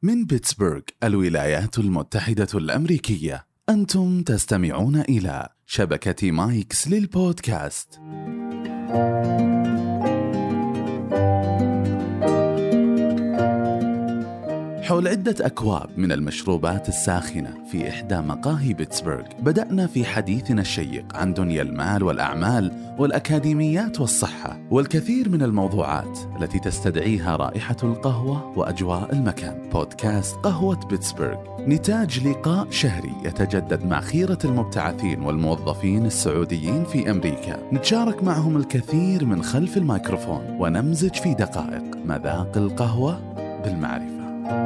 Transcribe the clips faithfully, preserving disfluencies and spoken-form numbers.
من بيتسبرغ، الولايات المتحدة الأمريكية. أنتم تستمعون إلى شبكة مايكس للبودكاست. حول عدة أكواب من المشروبات الساخنة في إحدى مقاهي بيتسبرغ، بدأنا في حديثنا الشيق عن دنيا المال والأعمال والأكاديميات والصحة والكثير من الموضوعات التي تستدعيها رائحة القهوة وأجواء المكان. بودكاست قهوة بيتسبرغ نتاج لقاء شهري يتجدد مع خيرة المبتعثين والموظفين السعوديين في أمريكا، نتشارك معهم الكثير من خلف الميكروفون ونمزج في دقائق مذاق القهوة بالمعرفة.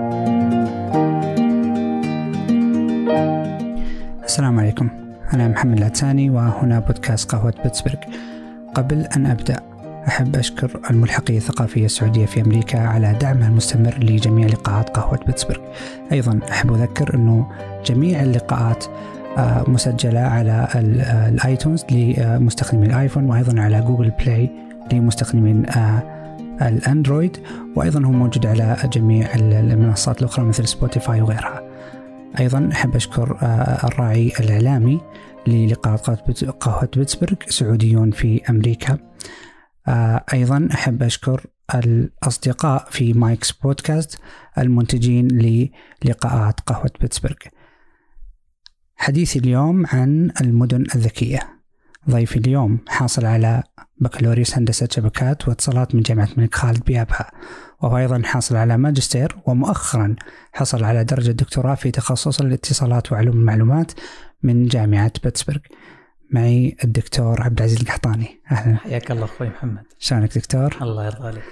السلام عليكم، أنا محمد العتساني وهنا بودكاست قهوة بيتسبرغ. قبل أن أبدأ أحب أشكر الملحقية الثقافية السعودية في أمريكا على دعمها المستمر لجميع لقاءات قهوة بيتسبرغ. أيضا أحب أذكر أنه جميع اللقاءات مسجلة على الآيتونز لمستخدمي الآيفون، وأيضا على جوجل بلاي لمستخدمين الأندرويد، وأيضا هو موجود على جميع المنصات الأخرى مثل سبوتيفاي وغيرها. أيضا أحب أشكر الراعي الإعلامي للقاءات قهوة بيتسبرغ، سعوديون في أمريكا. أيضا أحب أشكر الأصدقاء في مايكس بودكاست المنتجين للقاءات قهوة بيتسبرغ. حديثي اليوم عن المدن الذكية. ضيفي اليوم حاصل على بكالوريوس هندسة شبكات واتصالات من جامعة الملك خالد بيابها، وهو أيضا حاصل على ماجستير، ومؤخرا حصل على درجة دكتوراه في تخصص الاتصالات وعلوم المعلومات من جامعة بيتسبرغ. معي الدكتور عبد العزيز القحطاني. أهلا. حياك الله أخوي محمد. شلونك دكتور؟ الله يرضى عليك.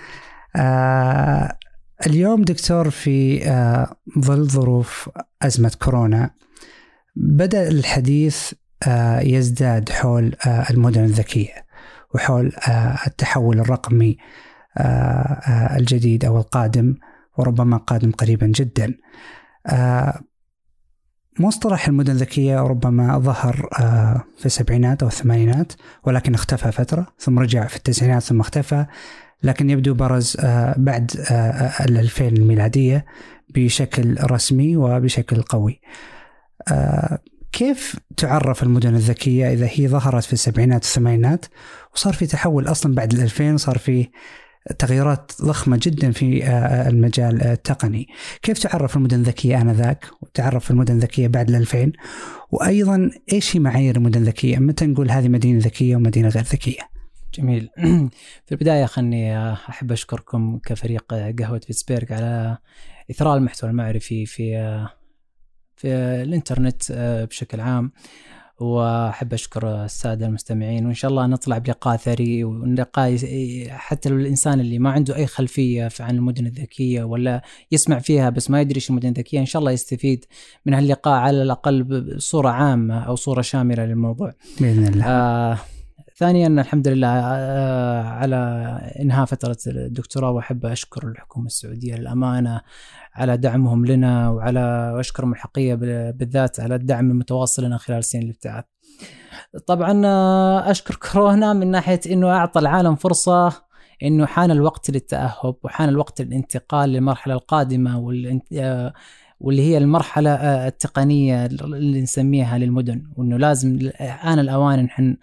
آه اليوم دكتور في آه ظل ظروف أزمة كورونا بدأ الحديث آه يزداد حول آه المدن الذكية وحول آه التحول الرقمي آه آه الجديد أو القادم، وربما قادم قريبا جدا. آه مصطلح المدن الذكية ربما ظهر آه في السبعينات أو الثمانينات، ولكن اختفى فترة، ثم رجع في التسعينات، ثم اختفى، لكن يبدو برز آه بعد آه الألفين الميلادية بشكل رسمي وبشكل قوي. آه كيف تعرف المدن الذكية إذا هي ظهرت في السبعينات والثمانينات وصار في تحول أصلا بعد الألفين، صار في تغييرات ضخمة جدا في المجال التقني؟ كيف تعرف المدن الذكية آنذاك وتعرف المدن الذكية بعد الألفين؟ وأيضا إيش هي معايير المدن الذكية؟ متى نقول هذه مدينة ذكية ومدينة غير ذكية؟ جميل. في البداية خلني أحب أشكركم كفريق قهوة بيتسبرغ على إثراء المحتوى المعرفي في في الإنترنت بشكل عام، وأحب أشكر السادة المستمعين، وإن شاء الله نطلع بلقاء ثري ولقاء حتى الإنسان اللي ما عنده أي خلفية عن المدن الذكية ولا يسمع فيها بس ما يدري شو المدن الذكية، إن شاء الله يستفيد من هاللقاء على الأقل بصورة عامة أو صورة شاملة للموضوع بإذن الله. آه ثانيا الحمد لله آه على إنهاء فترة الدكتوراه، وأحب أشكر الحكومة السعودية للأمانة على دعمهم لنا، وعلى وأشكر الملحقية بالذات على الدعم المتواصل لنا خلال سنين الابتعاث. طبعا أشكر كورونا من ناحية إنه أعطى العالم فرصة إنه حان الوقت للتأهب وحان الوقت للانتقال للمرحلة القادمة واللي هي المرحلة التقنية اللي نسميها للمدن، وإنه لازم آن الأوان نحن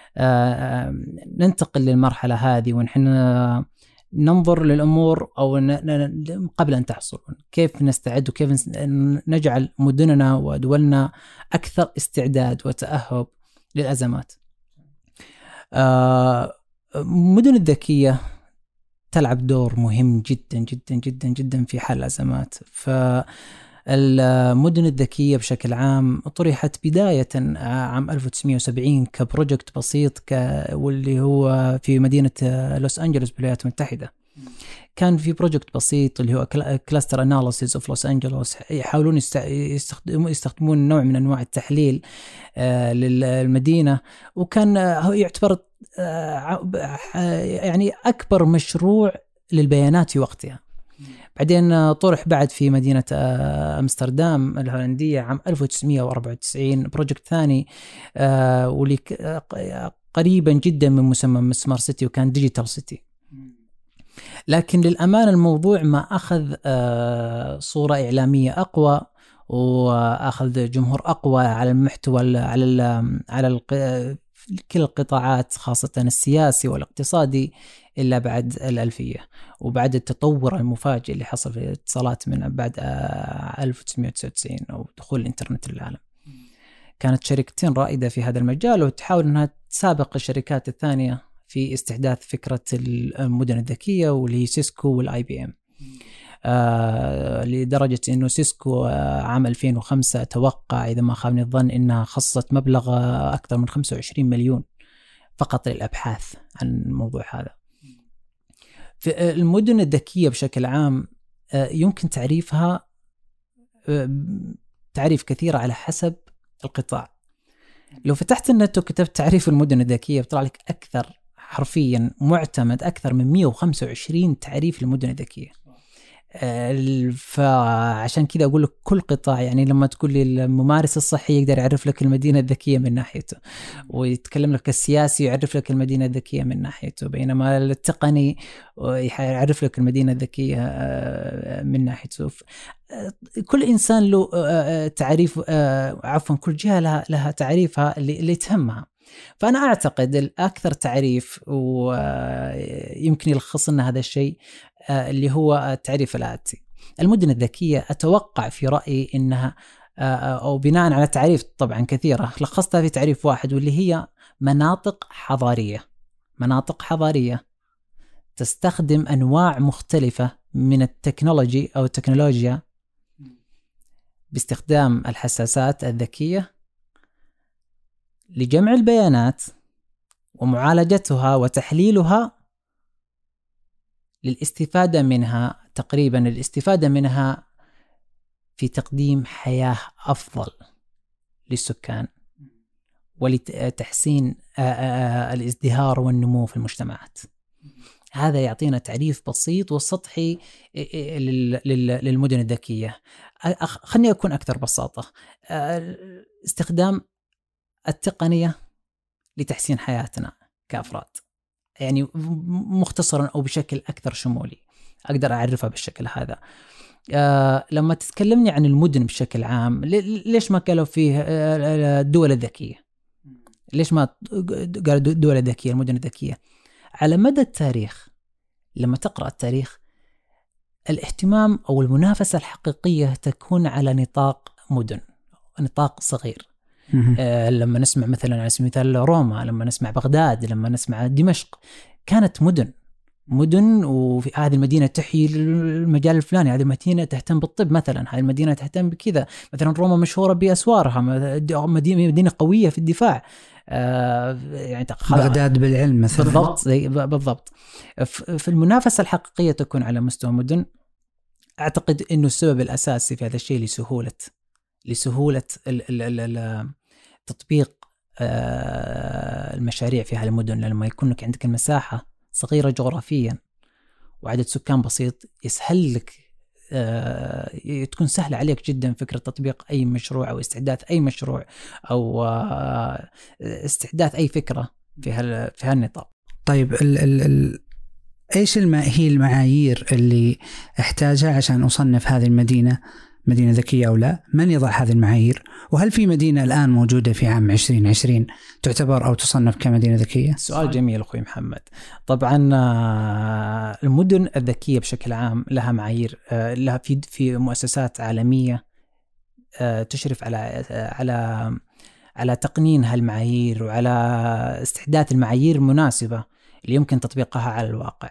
ننتقل للمرحلة هذه، ونحن ننظر للأمور أو قبل أن تحصل، كيف نستعد وكيف نجعل مدننا ودولنا أكثر استعداد وتأهب للأزمات. مدن الذكية تلعب دور مهم جدا جدا جدا جدا في حل الأزمات. فالمدن الذكية بشكل عام طرحت بداية عام ألف وتسعمائة وسبعين كبروجكت بسيط واللي هو في مدينة لوس أنجلوس بالولايات المتحدة. كان في بروجكت بسيط اللي هو كلاستر أناليسيس أوف لوس أنجلوس، يحاولون يستخدمون يستخدمون نوع من أنواع التحليل آه للمدينة، وكان هو يعتبر آه يعني أكبر مشروع للبيانات في وقتها. بعدين طرح بعد في مدينة آه أمستردام الهولندية عام ألف وتسعمائة وأربعة وتسعين بروجكت ثاني آه واللي قريبا جدا من مسمى سمارت سيتي، وكان ديجيتال سيتي. لكن للأمانة الموضوع ما أخذ صورة إعلامية أقوى وأخذ جمهور أقوى على المحتوى على ال على ال كل القطاعات خاصة السياسي والاقتصادي إلا بعد الألفية وبعد التطور المفاجئ اللي حصل في الاتصالات من بعد ألف وتسعمائة وتسعة وتسعين أو دخول الإنترنت للعالم. كانت شركتين رائدة في هذا المجال وتحاول أنها تسابق الشركات الثانية في استحداث فكرة المدن الذكية واللي هي سيسكو والآي بي إم. آه لدرجة أنه سيسكو آه عام ألفين وخمسة توقع إذا ما خابني الظن أنها خصصت مبلغ أكثر من خمسة وعشرين مليون فقط للأبحاث عن الموضوع هذا. في المدن الذكية بشكل عام آه يمكن تعريفها آه تعريف كثير على حسب القطاع. لو فتحت النت وكتبت تعريف المدن الذكية بيطلع لك أكثر حرفيا معتمد أكثر من مئة وخمسة وعشرين تعريف للمدن الذكية. فعشان كذا أقول لك كل قطاع يعني لما تقول لي الممارس الصحي يقدر يعرف لك المدينة الذكية من ناحيته ويتكلم لك السياسي يعرف لك المدينة الذكية من ناحيته بينما التقني يعرف لك المدينة الذكية من ناحيته. كل إنسان له تعريف عفوا كل جهة لها, لها تعريفها اللي تهمها. فأنا أعتقد الأكثر تعريف ويمكن يلخص لنا هذا الشيء اللي هو التعريف الآتي. المدن الذكية أتوقع في رأيي إنها أو بناء على تعريف طبعا كثيرة لخصتها في تعريف واحد واللي هي مناطق حضارية. مناطق حضارية تستخدم أنواع مختلفة من التكنولوجي أو التكنولوجيا باستخدام الحساسات الذكية لجمع البيانات ومعالجتها وتحليلها للاستفادة منها تقريبا الاستفادة منها في تقديم حياة أفضل للسكان ولتحسين الازدهار والنمو في المجتمعات. هذا يعطينا تعريف بسيط وسطحي للمدن الذكية. خلني أكون أكثر بساطة. استخدام التقنية لتحسين حياتنا كأفراد يعني مختصرا أو بشكل أكثر شمولي أقدر أعرفها بالشكل هذا. آه لما تتكلمني عن المدن بشكل عام ليش ما قالوا فيه الدول الذكية؟ ليش ما قالوا الدول الذكية المدن الذكية؟ على مدى التاريخ لما تقرأ التاريخ الاهتمام أو المنافسة الحقيقية تكون على نطاق مدن نطاق صغير. آه لما نسمع مثلا على سبيل المثال روما لما نسمع بغداد لما نسمع دمشق كانت مدن مدن وفي هذه المدينة تحيي المجال الفلاني هذه المدينة تهتم بالطب مثلا هذه المدينة تهتم بكذا مثلا روما مشهورة بأسوارها مدينة مدينة قوية في الدفاع. آه يعني بغداد بالعلم مثلا بالضبط بالضبط. في المنافسة الحقيقية تكون على مستوى مدن. أعتقد إنه السبب الأساسي في هذا الشيء لسهولة لسهولة تطبيق المشاريع في هالمدن. لما يكون لك عندك المساحة صغيرة جغرافيا وعدد سكان بسيط يسهل لك تكون سهلة عليك جدا فكرة تطبيق أي مشروع أو استحداث أي مشروع أو استحداث أي فكرة في هال في هالنطاق. طيب ال ال ال إيش الم هي المعايير اللي احتاجها عشان أصنف هذه المدينة مدينة ذكية أو لا؟ من يضع هذه المعايير؟ وهل في مدينة الآن موجودة في عام عشرين عشرين تعتبر أو تصنف كمدينة ذكية؟ سؤال جميل أخوي محمد. طبعا المدن الذكية بشكل عام لها معايير لها في في مؤسسات عالمية تشرف على على على تقنين هالمعايير وعلى استحداث المعايير المناسبة اللي يمكن تطبيقها على الواقع.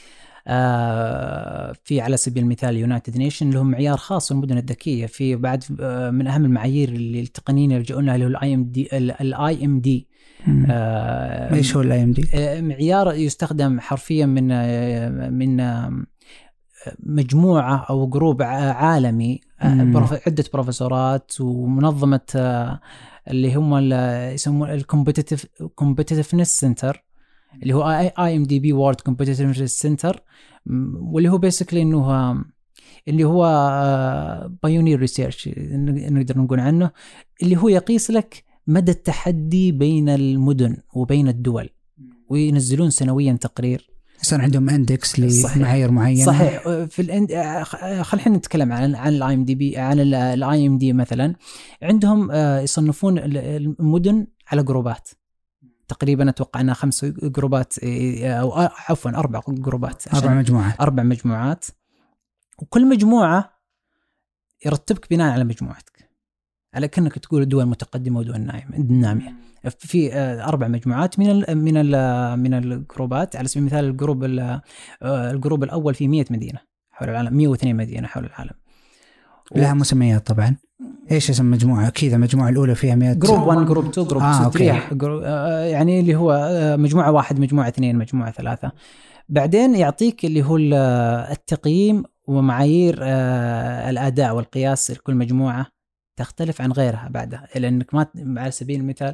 آه في على سبيل المثال يونايتد نيشن لهم معيار خاص بالمدن الذكية. في بعد آه من أهم المعايير اللي التقنيين يلجؤون لها اللي هو الاي ام دي الاي ام دي. ايش هو الاي ام دي؟ معيار يستخدم حرفيا من آه من آه مجموعة او جروب عالمي آه عدة بروفيسورات ومنظمة آه اللي هم يسمون الكومبيتيتيف كومبيتيتيفنس سنتر اللي هو آي إم دي بي World Competitiveness Center واللي هو بيسكلي إنه اللي هو بايونير ريسيرش نقدر نقول عنه اللي هو يقيس لك مدى التحدي بين المدن وبين الدول وينزلون سنويا تقرير صار عندهم اندكس لمعايير معينه. صحيح. في الاند خلينا نتكلم عن عن الاي ام دي بي، عن الاي ام دي مثلا. عندهم يصنفون المدن على جروبات، تقريبا اتوقع انها خمس جروبات او عفوا اربع جروبات، اربع مجموعات اربع مجموعات وكل مجموعه يرتبك بناء على مجموعتك، على كأنك تقول دول متقدمه ودول ناميه. في اربع مجموعات من ال من ال من الجروبات. على سبيل المثال الجروب الجروب الاول فيه مئة مدينه حول العالم، مئة واثنين مدينه حول العالم، لها مسميات طبعا. ايش اسم مجموعه كذا؟ المجموعه الاولى فيها مئة، جروب واحد جروب اثنين جروب آه ثلاثة، يعني اللي هو مجموعه واحد مجموعه اثنين مجموعه ثلاثه. بعدين يعطيك اللي هو التقييم ومعايير الاداء والقياس لكل مجموعه تختلف عن غيرها بعدها، لانك ما على سبيل المثال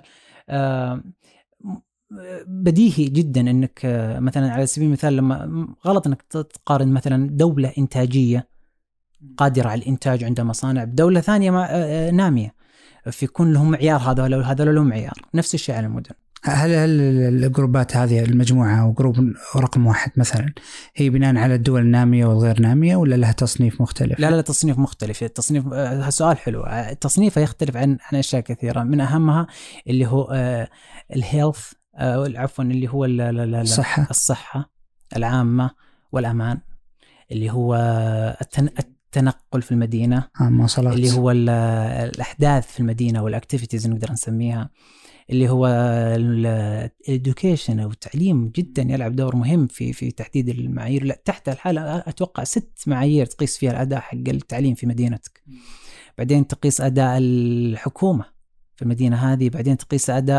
بديهي جدا انك مثلا على سبيل المثال لما غلط انك تقارن مثلا دوله انتاجيه قادره على الانتاج عندها مصانع بدوله ثانيه ناميه، في كون لهم معيار، هذا ولا هذا لهم معيار. نفس الشيء على المدن. هل هل الجروبات هذه المجموعه او جروب رقم واحد مثلا هي بناء على الدول الناميه والغير ناميه، ولا لها تصنيف مختلف؟ لا لا تصنيف مختلف. التصنيف سؤال حلو. التصنيف يختلف عن عن اشياء كثيره، من اهمها اللي هو الهيلث، عفوا اللي هو الصحه الصحه العامه والامان، اللي هو التنقل في المدينه، المواصلات، اللي هو الاحداث في المدينه والاكتيفيتيز نقدر نسميها، اللي هو الادوكيشن او التعليم جدا يلعب دور مهم في في تحديد المعايير. لا تحت الحالة اتوقع ست معايير تقيس فيها الاداء حق التعليم في مدينتك. بعدين تقيس اداء الحكومه في المدينه هذه. بعدين تقيس اداء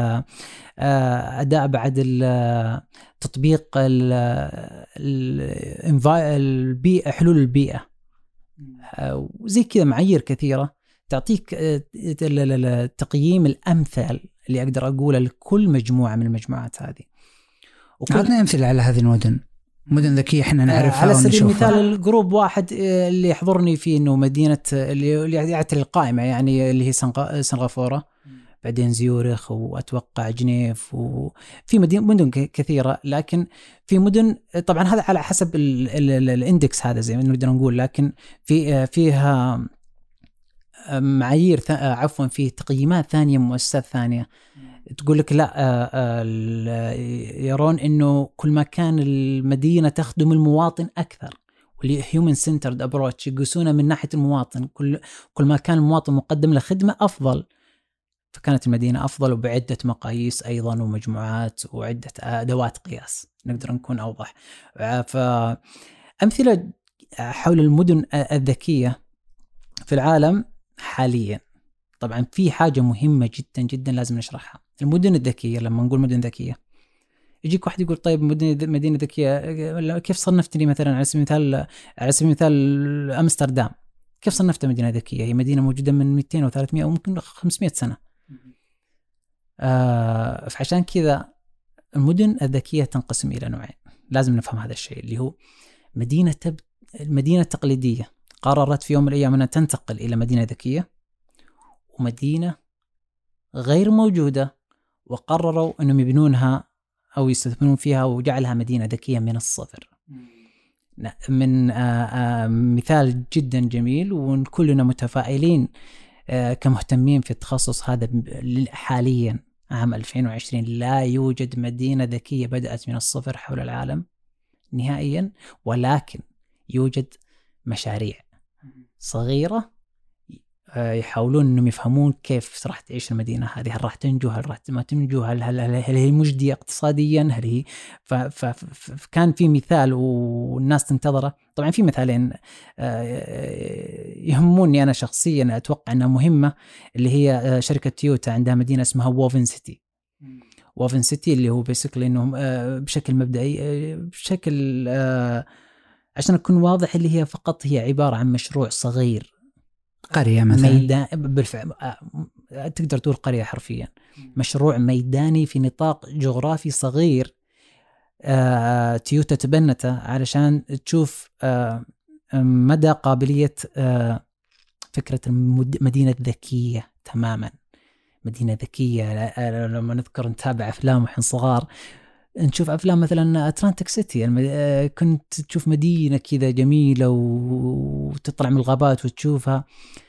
اداء بعد تطبيق البيئه، حلول البيئه وزي كذا معايير كثيره تعطيك التقييم الأمثل اللي أقدر أقوله لكل مجموعة من المجموعات هذه. أعطنا أمثلة على هذه المدن، مدن ذكية إحنا نعرفها على سبيل ونشوفها. المثال الجروب واحد اللي يحضرني فيه إنه مدينة اللي يعتري القائمة يعني اللي هي سنغافورة، بعدين زيورخ وأتوقع جنيف، وفي مدن مدن كثيرة. لكن في مدن طبعا هذا على حسب الاندكس هذا زي ما نقدر نقول، لكن في فيها معايير ث... عفوا في تقييمات ثانية، مؤسسات ثانية تقول لك لا يرون إنه كل ما كان المدينة تخدم المواطن أكثر، واللي human centered approach يقيسونه من ناحية المواطن، كل كل ما كان المواطن مقدم له خدمة أفضل فكانت المدينة أفضل، وبعدة مقاييس أيضا ومجموعات وعدة أدوات قياس نقدر نكون أوضح. فأمثلة حول المدن الذكية في العالم حاليا. طبعا في حاجة مهمة جدا جدا لازم نشرحها. المدن الذكية، لما نقول مدن ذكية يجيك واحد يقول طيب مدن مدينة ذكية كيف صنفت لي مثلا على سبيل المثال على سبيل المثال أمستردام، كيف صنفتها مدينة ذكية؟ هي مدينة موجودة من مئتين أو ثلاثمئة أو ممكن خمسمئة سنة. آه فعشان كذا المدن الذكية تنقسم إلى نوعين، لازم نفهم هذا الشيء، اللي هو مدينة تب... المدينة التقليدية قررت في يوم من الأيام أنها تنتقل إلى مدينة ذكية، ومدينة غير موجودة وقرروا أنهم يبنونها أو يستثمرون فيها وجعلها مدينة ذكية من الصفر. من آآ آآ مثال جدا جميل، وكلنا متفائلين كمهتمين في التخصص هذا حاليا عام ألفين وعشرين. لا يوجد مدينة ذكية بدأت من الصفر حول العالم نهائيا، ولكن يوجد مشاريع صغيرة يحاولون أنهم يفهمون كيف راح تعيش المدينة هذه، هل راح تنجو، هل راح ما تنجو، هل, هل, هل, هل هي مجدية اقتصاديا، هل هي فكان في مثال والناس تنتظره. طبعا في مثالين يهموني أنا شخصيا، أتوقع أنها مهمة، اللي هي شركة تويوتا عندها مدينة اسمها ووفن سيتي. ووفن سيتي اللي هو بيسكلي إنهم بشكل مبدئي بشكل عشان أكون واضح اللي هي فقط هي عبارة عن مشروع صغير، قرية مثلا، ميدان بالفعل تقدر تقول قرية حرفيا، مشروع ميداني في نطاق جغرافي صغير. آه، تويوتا تبنته علشان تشوف آه، مدى قابلية آه، فكرة المدينة الذكية تماما. مدينة ذكية لما نذكر نتابع أفلام وحن صغار نشوف أفلام مثلا أتلانتيك سيتي، كنت تشوف مدينة كذا جميلة وتطلع من الغابات وتشوفها.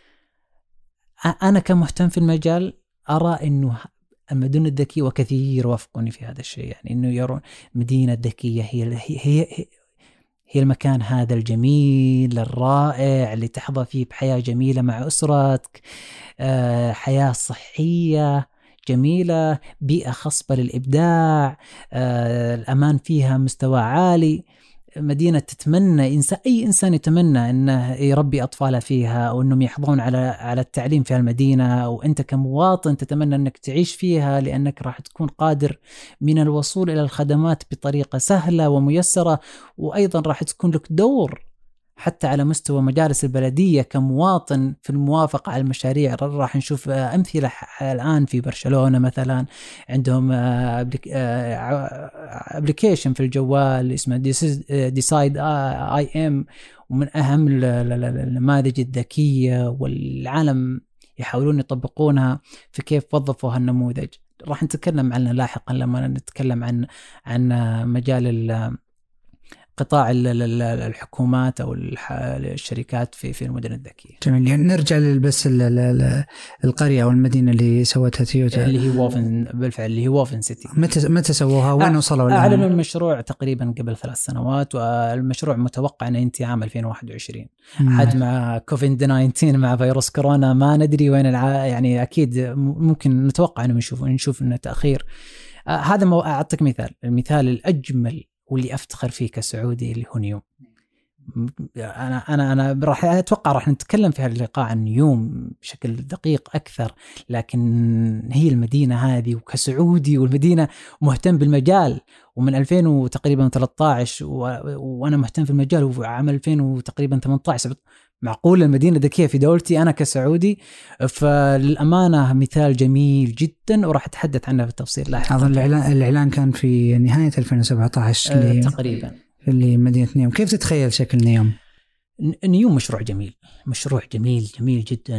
أنا كمهتم في المجال أرى إنه المدن الذكية، وكثير وافقوني في هذا الشيء، يعني إنه يرون مدينة ذكية هي هي هي, هي المكان هذا الجميل الرائع اللي تحظى فيه بحياة جميلة مع أسرتك، حياة صحية جميلة، بيئة خصبة للإبداع، الأمان فيها مستوى عالي، مدينة تتمنى إنسان أي إنسان يتمنى إنه يربي أطفاله فيها، أو إنهم يحظون على على التعليم في المدينة، أو أنت كمواطن تتمنى إنك تعيش فيها، لأنك راح تكون قادر من الوصول إلى الخدمات بطريقة سهلة وميسرة، وأيضا راح تكون لك دور حتى على مستوى مجالس البلدية كمواطن في الموافقة على المشاريع. راح نشوف أمثلة الآن في برشلونة مثلا، عندهم أبليكيشن في الجوال اسمه ديسايد آي إم، ومن أهم النماذج الذكية، والعالم يحاولون يطبقونها في كيف وظفوا هالنموذج. راح نتكلم عنه لاحقا لما نتكلم عن عن مجال قطاع الحكومات أو الشركات في في المدن الذكية. جميل. يعني نرجع بس القرية أو المدينة اللي سوتها تويوتا اللي هي ووفن، بالفعل اللي هي ووفن سيتي. متى متى سووها؟ وين وصلوا؟ أعلنوا المشروع تقريبا قبل ثلاث سنوات، والمشروع متوقع أن ينتهي عام ألفين وواحد وعشرين. حد مع كوفيد تسعة عشر مع فيروس كورونا ما ندري وين الع... يعني أكيد ممكن نتوقع أنه نشوف نشوف إنه تأخير. آه هذا مو... أعطيك مثال، المثال الأجمل واللي أفتخر فيه كسعودي اللي هو نيوم. أنا أنا أنا راح أتوقع راح نتكلم في هذا اللقاء عن نيوم بشكل دقيق أكثر، لكن هي المدينة هذه وكسعودي والمدينة مهتم بالمجال، ومن ألفين وتقريبا ثلاثة عشر وأنا مهتم في المجال، وعام ألفين وتقريبا ثمانية عشر معقول المدينة الذكية في دولتي أنا كسعودي. فللأمانة مثال جميل جدا، وراح أتحدث عنه بالتفصيل لاحقا. أظن الإعلان الإعلان كان في نهاية ألفين وسبعة عشر أه تقريبا اللي مدينة نيوم. كيف تتخيل شكل نيوم؟ نيوم مشروع جميل، مشروع جميل جميل جدا،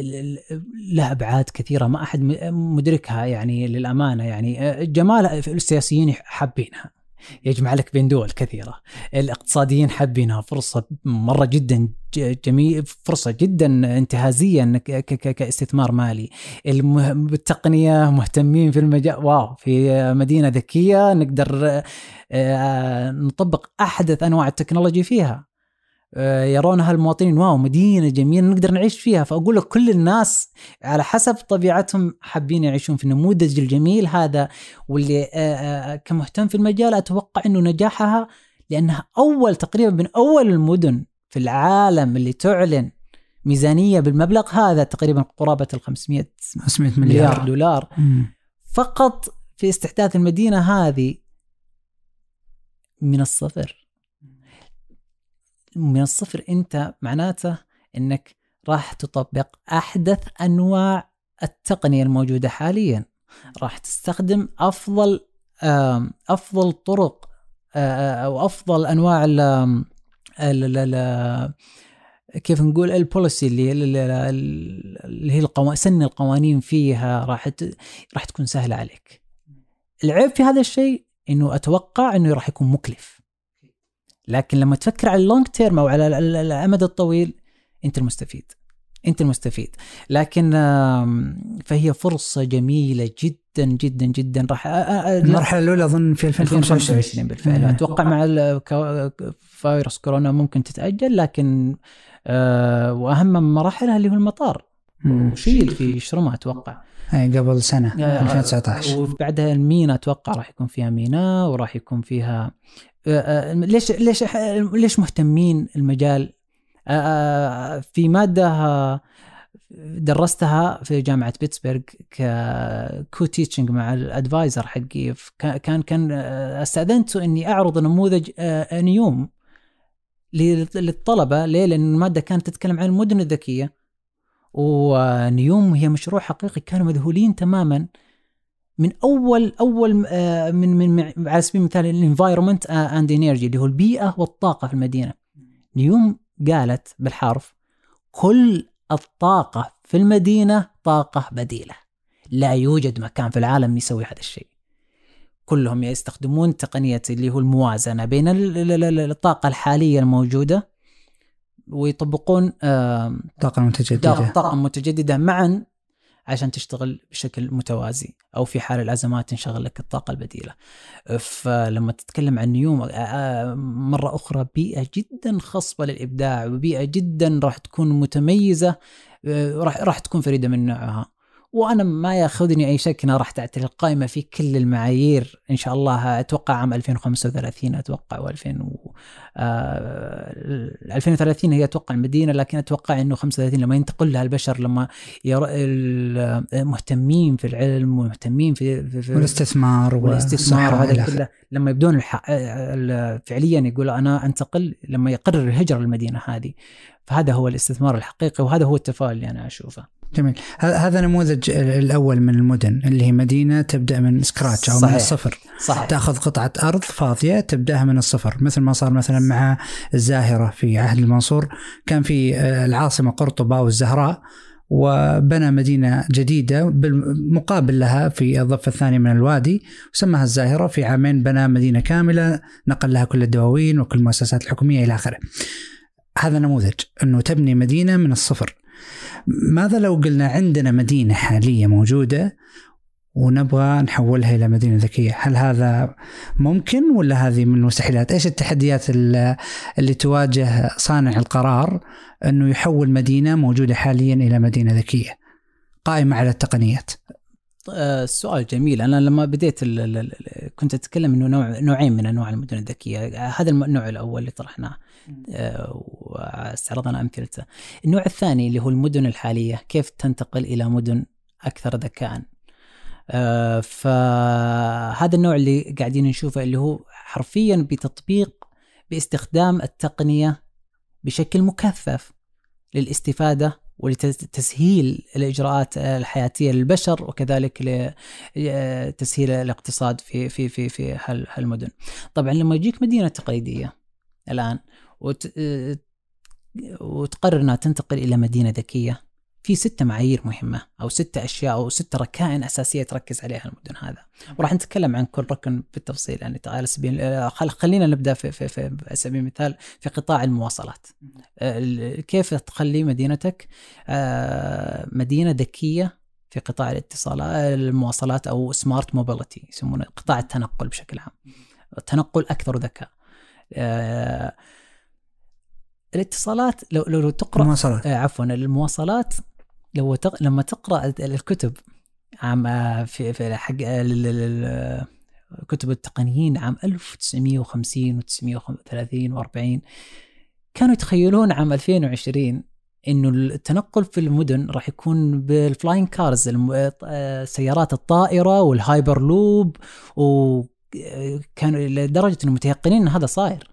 له أبعاد كثيرة ما أحد مدركها يعني للأمانة. يعني جمال السياسيين حابينها، يجمع لك بين دول كثيرة، الاقتصاديين حابينها، فرصة مرة جدا جميل، فرصة جدا انتهازية كاستثمار مالي. التقنية مهتمين في المجال، واو في مدينة ذكية نقدر نطبق أحدث أنواع التكنولوجيا فيها، يرونها المواطنين واو مدينة جميلة نقدر نعيش فيها. فأقول لك كل الناس على حسب طبيعتهم حابين يعيشون في النموذج الجميل هذا، واللي كمهتم في المجال أتوقع أنه نجاحها، لأنها أول تقريبا من أول المدن في العالم اللي تعلن ميزانية بالمبلغ هذا، تقريبا قرابة الخمسمائة مليار دولار م. فقط في استحداث المدينة هذه من الصفر. من الصفر أنت معناته أنك راح تطبق أحدث أنواع التقنية الموجودة حاليا، راح تستخدم أفضل أفضل طرق أو أفضل أنواع ال ال كيف نقول البوليسي اللي اللي هي القوانين، سن القوانين فيها راح راح تكون سهلة عليك. العيب في هذا الشيء إنه أتوقع إنه راح يكون مكلف، لكن لما تفكر على اللونج تيرم أو على الأمد الطويل أنت المستفيد، أنت المستفيد. لكن فهي فرصة جميلة جدا جدا جدا. راح المرحلة الأولى أظن في ألفين وخمسة وعشرين بالفعل. أتوقع مع فيروس كورونا ممكن تتأجل، لكن وأهم مراحلها اللي هو المطار وشيل في شرمة أتوقع قبل سنة ألفين وتسعة عشر، وبعدها المينا أتوقع راح يكون فيها ميناء، وراح يكون فيها ليش ليش ليش مهتمين المجال. في مادة درستها في جامعة بيتسبرغ ككو تيتشنج مع الادفايزر حقي، كان كان استأذنته إني أعرض نموذج نيوم للطلبة. ليه؟ لأن المادة كانت تتكلم عن المدن الذكية، ونيوم هي مشروع حقيقي. كانوا مذهولين تماما من أول أول من من على سبيل المثال الانفايرمنت اند انرجي اللي هو البيئة والطاقة في المدينة. نيوم قالت بالحرف كل الطاقة في المدينة طاقة بديلة، لا يوجد مكان في العالم يسوي هذا الشيء. كلهم يستخدمون تقنية اللي هو الموازنة بين الطاقة الحالية الموجودة ويطبقون طاقة متجددة طاقة متجددة معا عشان تشتغل بشكل متوازي، أو في حال الأزمات تنشغل لك الطاقة البديلة. فلما تتكلم عن نيوم مرة أخرى بيئة جدا خصبة للإبداع، وبيئة جدا راح تكون متميزة، راح راح تكون فريدة من نوعها. وأنا ما يأخذني أي شك أنها راح تعتري القائمة في كل المعايير إن شاء الله. أتوقع عام ألفين وخمسة وثلاثين أتوقع و2000 و... آه... ألفين وثلاثين هي أتوقع المدينة، لكن أتوقع إنه خمسة وثلاثين لما ينتقل لها البشر، لما يرى المهتمين في العلم ومهتمين في, في... في... والاستثمار والاستثمار وهذا كله، لما يبدون الح... فعليا يقول أنا أنتقل، لما يقرر الهجرة للمدينة هذه، فهذا هو الاستثمار الحقيقي، وهذا هو التفاؤل اللي أنا أشوفه. جميل. هذا نموذج الأول من المدن اللي هي مدينة تبدأ من سكراتش أو صحيح. من الصفر. صحيح. تأخذ قطعة أرض فاضية تبدأها من الصفر، مثل ما صار مثلا مع الزاهرة في عهد المنصور، كان في العاصمة قرطبة والزهراء، وبنى مدينة جديدة بالمقابل لها في الضفة الثانية من الوادي وسماها الزاهرة. في عامين بنى مدينة كاملة نقل لها كل الدواوين وكل المؤسسات الحكومية إلى آخره. هذا نموذج أنه تبني مدينة من الصفر. ماذا لو قلنا عندنا مدينة حالية موجودة ونبغى نحولها إلى مدينة ذكية؟ هل هذا ممكن ولا هذه من المستحيلات؟ إيش التحديات اللي تواجه صانع القرار أنه يحول مدينة موجودة حاليا إلى مدينة ذكية قائمة على التقنيات؟ السؤال جميل. أنا لما بديت كنت أتكلم إنه نوع نوعين من أنواع المدن الذكية. هذا النوع الأول اللي طرحناه واستعرضنا أمثلته. النوع الثاني اللي هو المدن الحالية، كيف تنتقل إلى مدن أكثر ذكاء. فهذا النوع اللي قاعدين نشوفه اللي هو حرفيا بتطبيق باستخدام التقنية بشكل مكثف للاستفادة ولتسهيل الإجراءات الحياتية للبشر، وكذلك لتسهيل الاقتصاد في في في في هالمدن. طبعا لما يجيك مدينة تقليدية الآن وت... وتقرر أنها تنتقل إلى مدينة ذكية، في ستة معايير مهمة أو ستة أشياء أو ستة ركائن أساسية تركز عليها المدن هذا، وراح نتكلم عن كل ركن بالتفصيل. يعني تعال سبيل خلينا نبدأ في في في سبيل المثال في قطاع المواصلات. كيف تخلي مدينتك مدينة ذكية في قطاع الاتصالات المواصلات أو سمارت موبيليتي يسمونه، قطاع التنقل بشكل عام، التنقل أكثر ذكاء. الاتصالات لو لو تقرأ المواصلات. آه عفوا المواصلات لو تق... لما تقرأ الكتب عام في في حق كتب التقنيين عام ألف وتسعمية وخمسين وتسعمية وثلاثين وأربعين، كانوا يتخيلون عام ألفين وعشرين إنه التنقل في المدن راح يكون بالفلاين كارز، السيارات الطائرة والهايبر لوب، وكانوا لدرجة إنه متيقنين إن هذا صاير.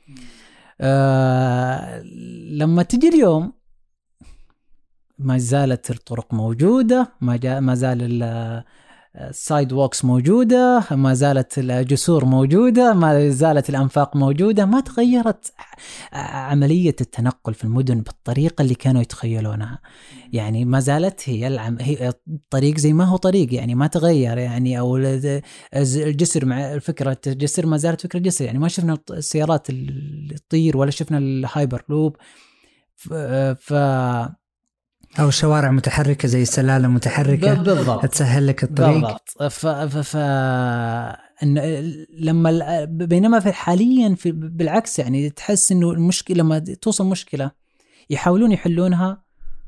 آه لما تجي اليوم ما زالت الطرق موجودة، ما, جا ما زال السايد ووكس موجودة، ما زالت الجسور موجودة، ما زالت الأنفاق موجودة، ما تغيرت عملية التنقل في المدن بالطريقة اللي كانوا يتخيلونها. يعني ما زالت هي العم... هي الطريق زي ما هو طريق، يعني ما تغير، يعني أو الجسر مع الفكرة الجسر ما زالت فكرة جسر، يعني ما شفنا السيارات اللي تطير ولا شفنا الهايبر لوب. ف... ف... أو شوارع متحركة زي السلالم متحركة بالضبط. تسهل لك الطريق بالضبط. ف... ف... ف... إن لما بينما في حاليا في بالعكس، يعني تحس إنه المشكلة لما توصل مشكلة يحاولون يحلونها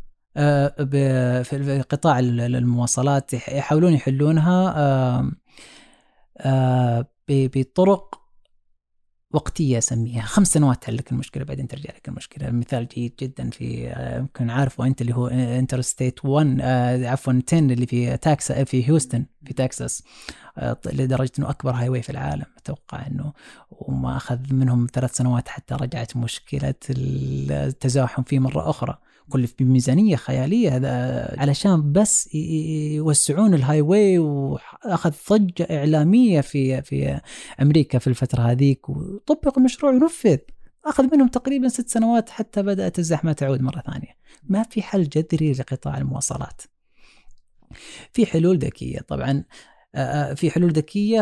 في قطاع المواصلات، يحاولون يحلونها بطرق وقتية أسميها. خمس سنوات تحلك المشكلة بعدين ترجع لك المشكلة. مثال جيد جدا في يمكن عارفه أنت اللي هو انترستيت واحد عفوا عشرة اللي في تاكس في هيوستن في تكساس، لدرجة أنه أكبر هاي واي في العالم. أتوقع أنه وما أخذ منهم ثلاث سنوات حتى رجعت مشكلة التزاحم فيه مرة أخرى، كل في ميزانية خيالية هذا علشان بس يوسعون الهاي واي. وأخذ ضجة إعلامية في في أمريكا في الفترة هذيك، وطبق المشروع ونفذ. أخذ منهم تقريبا ست سنوات حتى بدأت الزحمة تعود مرة ثانية. ما في حل جذري لقطاع المواصلات. في حلول ذكية طبعا، في حلول ذكية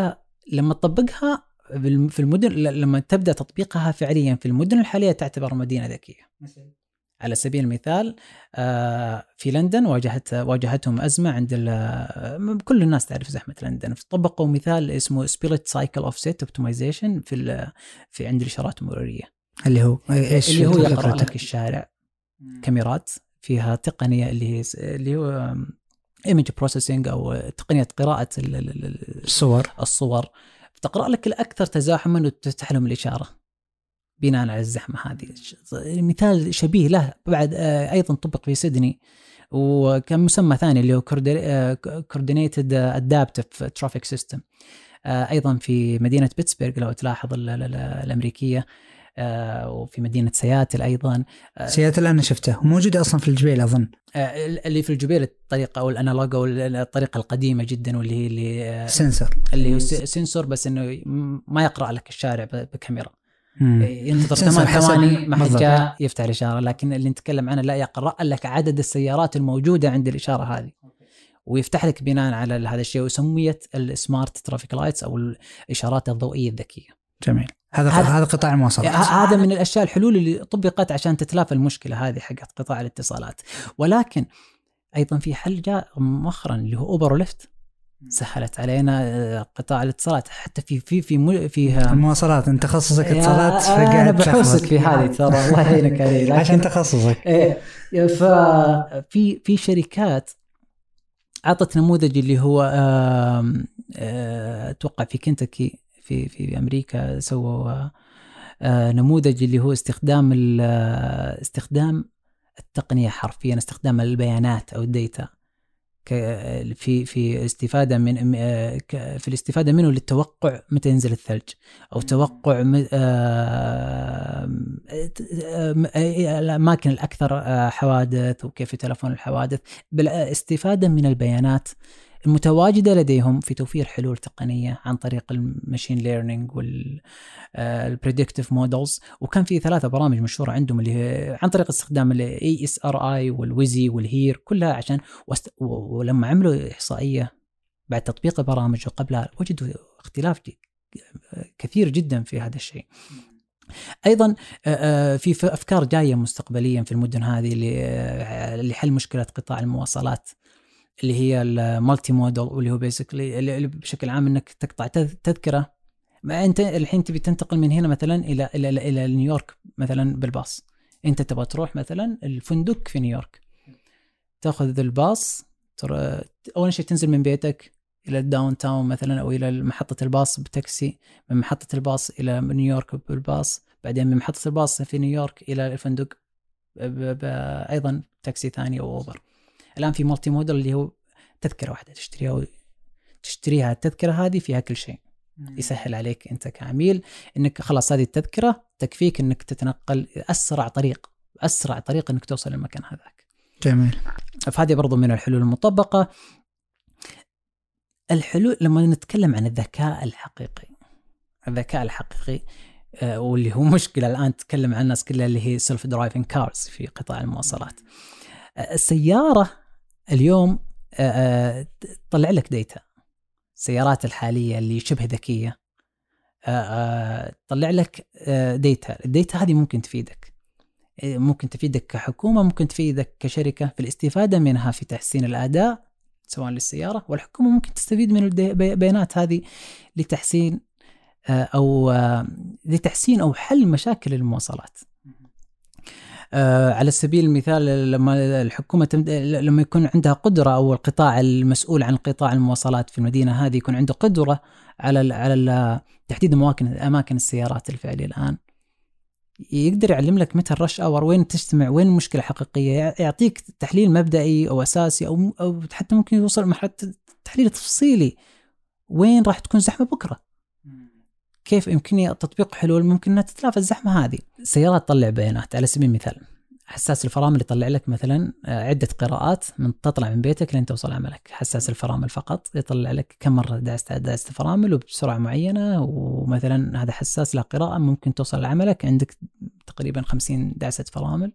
لما تطبقها في المدن، لما تبدأ تطبيقها فعليا في المدن الحالية تعتبر مدينة ذكية. على سبيل المثال في لندن واجهت واجهتهم أزمة عند كل الناس تعرف زحمة لندن، طبقوا مثال اسمه Split Cycle Offset Optimization في في عند الإشارات المرورية، اللي هو إيش؟ اللي هو يقرأ لك الشارع كاميرات فيها تقنية اللي هي اللي هو Image Processing أو تقنية قراءة الصور الصور تقرأ لك الأكثر تزاحما وتفتح لهم الإشارة بناء على الزحمة هذه. مثال شبيه له بعد أيضا طبق في سيدني، وكان مسمى ثاني اللي هو Coordinated Adaptive Traffic System أيضا في مدينة بيتسبرغ لو تلاحظ الأمريكية، وفي مدينة سياتل أيضا. سياتل أنا شفته موجود أصلا في الجبيل أظن، اللي في الجبيل الطريقة أو الأنالوج أو الطريقة القديمة جدا، واللي هي اللي سنسور اللي هو سنسور بس إنه ما يقرأ لك الشارع بكاميرا، ينتظر ثمان ثواني ما حد جاء يفتح الإشارة، لكن اللي نتكلم عنه لا يقرأ لك عدد السيارات الموجودة عند الإشارة هذه ويفتح لك بناء على هذا الشيء، وسميت السمارت ترافيك لايتس أو الإشارات الضوئية الذكية. جميل. هذا هذا قطاع المواصلات، هذا من الأشياء الحلول اللي طبقت عشان تتلافى المشكلة هذه حقت قطاع الاتصالات. ولكن أيضا في حل جاء مؤخرا اللي هو أوبر وليفت، سهلت علينا قطاع الاتصالات حتى في في في فيها المواصلات. انت تخصصك اتصالات فقاعد انا بحوسك في هذه ترى الله يعينك علي عشان تخصصك. ففي في شركات عطت نموذج اللي هو اتوقع في كنتاكي في في امريكا سووا نموذج اللي هو استخدام استخدام التقنيه حرفيا استخدام البيانات او الداتا في في استفاده من في الاستفاده منه للتوقع متى ينزل الثلج او توقع الاماكن الاكثر حوادث وكيف تلفون الحوادث بالاستفاده من البيانات المتواجده لديهم في توفير حلول تقنيه عن طريق الماشين ليرنينج والبريدكتيف مودلز. وكان في ثلاثه برامج مشهوره عندهم اللي عن طريق استخدام الاي اس ار اي والويزي والهير كلها عشان وست... ولما عملوا احصائيه بعد تطبيق البرامج وقبلها وجدوا اختلاف كثير جدا في هذا الشيء. ايضا في افكار جايه مستقبليا في المدن هذه لحل مشكله قطاع المواصلات اللي هي المالتي مودل، واللي هو بيسكلي اللي بشكل عام انك تقطع تذكره. ما انت الحين تبي تنتقل من هنا مثلا الى الى الى نيويورك مثلا بالباص، انت تبغى تروح مثلا الفندق في نيويورك، تاخذ الباص ترى اول شيء تنزل من بيتك الى الداون تاون مثلا او الى محطه الباص بتاكسي، من محطه الباص الى نيويورك بالباص، بعدين من محطه الباص في نيويورك الى الفندق ايضا تاكسي ثاني او اوبر. الآن في مالتي موديل اللي هو تذكرة واحدة تشتريها تشتريها التذكرة هذه فيها كل شيء، يسهل عليك أنت كعميل إنك خلاص هذه التذكرة تكفيك إنك تتنقل أسرع طريق أسرع طريق إنك توصل للمكان هذاك. جميل. فهذه برضو من الحلول المطبقة. الحلول لما نتكلم عن الذكاء الحقيقي الذكاء الحقيقي آه واللي هو مشكلة الآن تتكلم عن الناس كلها اللي هي self driving cars في قطاع المواصلات. آه السيارة اليوم طلع لك ديتا، السيارات الحالية اللي شبه ذكية طلع لك ديتا، الديتا هذه ممكن تفيدك ممكن تفيدك كحكومة، ممكن تفيدك كشركة في الاستفادة منها في تحسين الأداء سواء للسيارة، والحكومة ممكن تستفيد من البيانات هذه لتحسين أو لتحسين أو حل مشاكل المواصلات. آه على سبيل المثال لما الحكومة تمد... لما يكون عندها قدرة أو القطاع المسؤول عن قطاع المواصلات في المدينة هذه يكون عنده قدرة على ال... على ال... تحديد أماكن أماكن السيارات الفعلية الآن، يقدر يعلم لك متى الرش أور وين تجتمع وين المشكلة حقيقية، يعطيك تحليل مبدئي أو أساسي أو, أو حتى ممكن يوصل مرحلة تحليل تفصيلي وين راح تكون زحمة بكرة، كيف يمكن تطبيق حلول ممكن أنها تتلافى الزحمة هذه. سيارات تطلع بيانات على سبيل المثال حساس الفرامل يطلع لك مثلا عدة قراءات من تطلع من بيتك لين توصل عملك، حساس الفرامل فقط يطلع لك كم مرة دعست دعست الفرامل وبسرعة معينة، ومثلا هذا حساس له قراءة ممكن توصل لعملك عندك تقريبا خمسين دعسة فرامل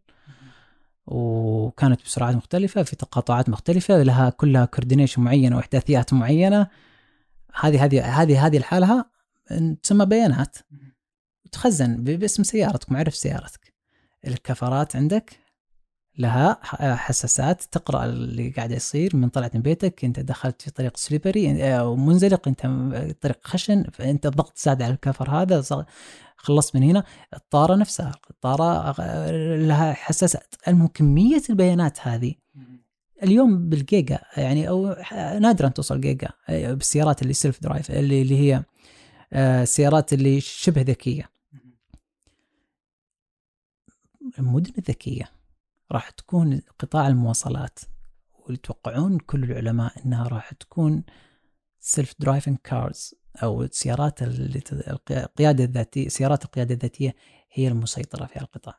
وكانت بسرعات مختلفة في تقاطعات مختلفة لها كلها كوردينيشن معينة وإحداثيات معينة. هذه هذه هذه هذه لحالها تسمى بيانات تخزن باسم سيارتك، معرف سيارتك. الكفرات عندك لها حساسات تقرأ اللي قاعد يصير من طلعت من بيتك، انت دخلت في طريق سليبري او منزلق، انت طريق خشن، فانت الضغط زاد على الكفر هذا، خلصت من هنا. الطارة نفسها، الطارة لها حساسات. المهم كمية البيانات هذه اليوم بالجيجا يعني، او نادرا توصل جيجا بالسيارات اللي سيلف درايف، اللي اللي هي السيارات اللي شبه ذكية. المدن الذكية راح تكون قطاع المواصلات، ويتوقعون كل العلماء انها راح تكون سيلف درايفنج كارز، او السيارات القيادة الذاتية، سيارات القيادة الذاتية هي المسيطرة في القطاع.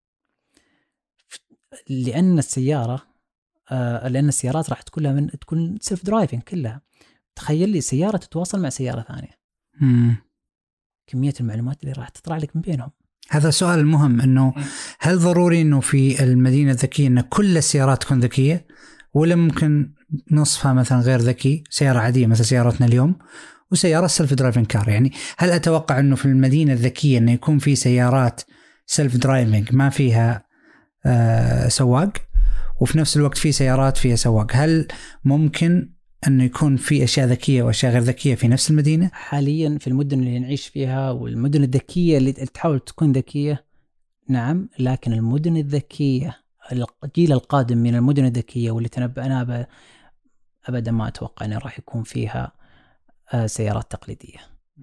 لأن السيارة آه لأن السيارات راح تكون من تكون سيلف درايفنج كلها. تخيل لي سيارة تتواصل مع سيارة ثانية. مم. كمية المعلومات اللي راح تطلع لك من بينهم. هذا سؤال مهم، إنه هل ضروري إنه في المدينة الذكية إن كل السيارات تكون ذكية، ولا ممكن نصفها مثلا غير ذكي، سيارة عادية مثل سيارتنا اليوم وسيارة سيلف درايفنج كار؟ يعني هل أتوقع إنه في المدينة الذكية إنه يكون في سيارات سيلف درايفنج ما فيها آه سواق، وفي نفس الوقت في سيارات فيها سواق؟ هل ممكن أنه يكون في أشياء ذكية وأشياء غير ذكية في نفس المدينة؟ حاليا في المدن اللي نعيش فيها والمدن الذكية اللي تحاول تكون ذكية، نعم، لكن المدن الذكية الجيل القادم من المدن الذكية واللي تنبأنا به أبدا ما أتوقع أنه راح يكون فيها سيارات تقليدية.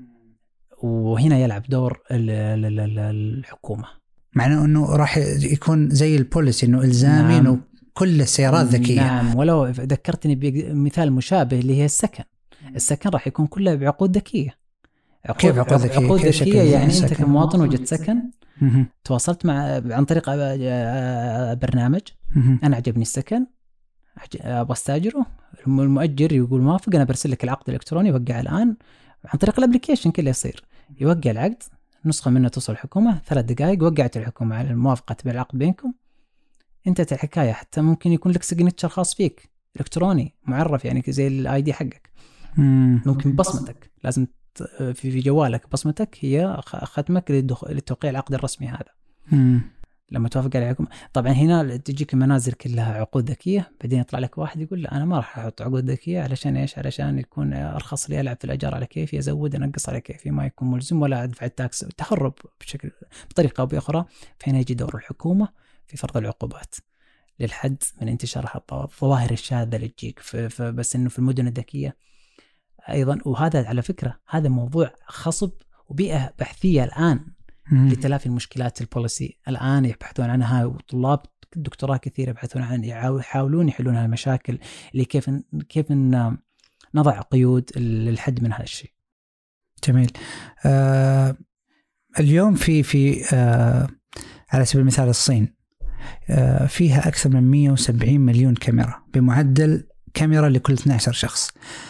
وهنا يلعب دور الحكومة، معناه أنه راح يكون زي البوليسي، أنه إلزامي أنه نعم. كل السيارات ذكية. نعم، ولو ذكرتني بمثال مشابه اللي هي السكن. السكن راح يكون كله بعقود ذكية. عقود كيف عقود ذكية؟ عقود ذكية يعني السكن. أنت كمواطن وجدت سكن، مه. تواصلت مع عن طريق برنامج، مه. أنا عجبني السكن أبغى استأجره، المؤجر يقول موافق، أنا برسل لك العقد الإلكتروني، وقع الآن عن طريق الابليكيشن كله يصير، يوقع العقد، نسخة منه توصل الحكومة، ثلاث دقائق وقعت الحكومة على الموافقة بالعقد بينكم، انتهت الحكاية. حتى ممكن يكون لك سيجنتشر خاص فيك إلكتروني معرف، يعني زي الاي دي حقك. مم. ممكن بصمتك، لازم في جوالك بصمتك هي ختمك للتوقيع العقد الرسمي هذا. مم. لما توافق عليكم طبعا هنا تجيك منازل كلها عقود ذكية، بعدين يطلع لك واحد يقول لا أنا ما راح أحط عقود ذكية، علشان إيش؟ علشان يكون أرخص لي، ألعب في الأجار على كيفي، أزود أنقص على كيفي، ما يكون ملزم ولا أدفع التاكس، تهرب بشكل بطريقة أو بأخرى. فهنا يجي دور الحكومة في فرض العقوبات للحد من انتشار الظواهر الشاذة اللي تجيك. بس إنه في المدن الذكية أيضا، وهذا على فكرة هذا موضوع خصب وبيئة بحثية الآن لتلافي المشكلات البوليسي، الآن يبحثون عنها، وطلاب دكتوراه كثير يبحثون عن يحاولون يحلون هالمشاكل اللي كيف كيف نضع قيود للحد من هذا الشيء. جميل. آه اليوم في في آه على سبيل المثال الصين آه فيها أكثر من مئة وسبعين مليون كاميرا، بمعدل كاميرا لكل اثني عشر شخص.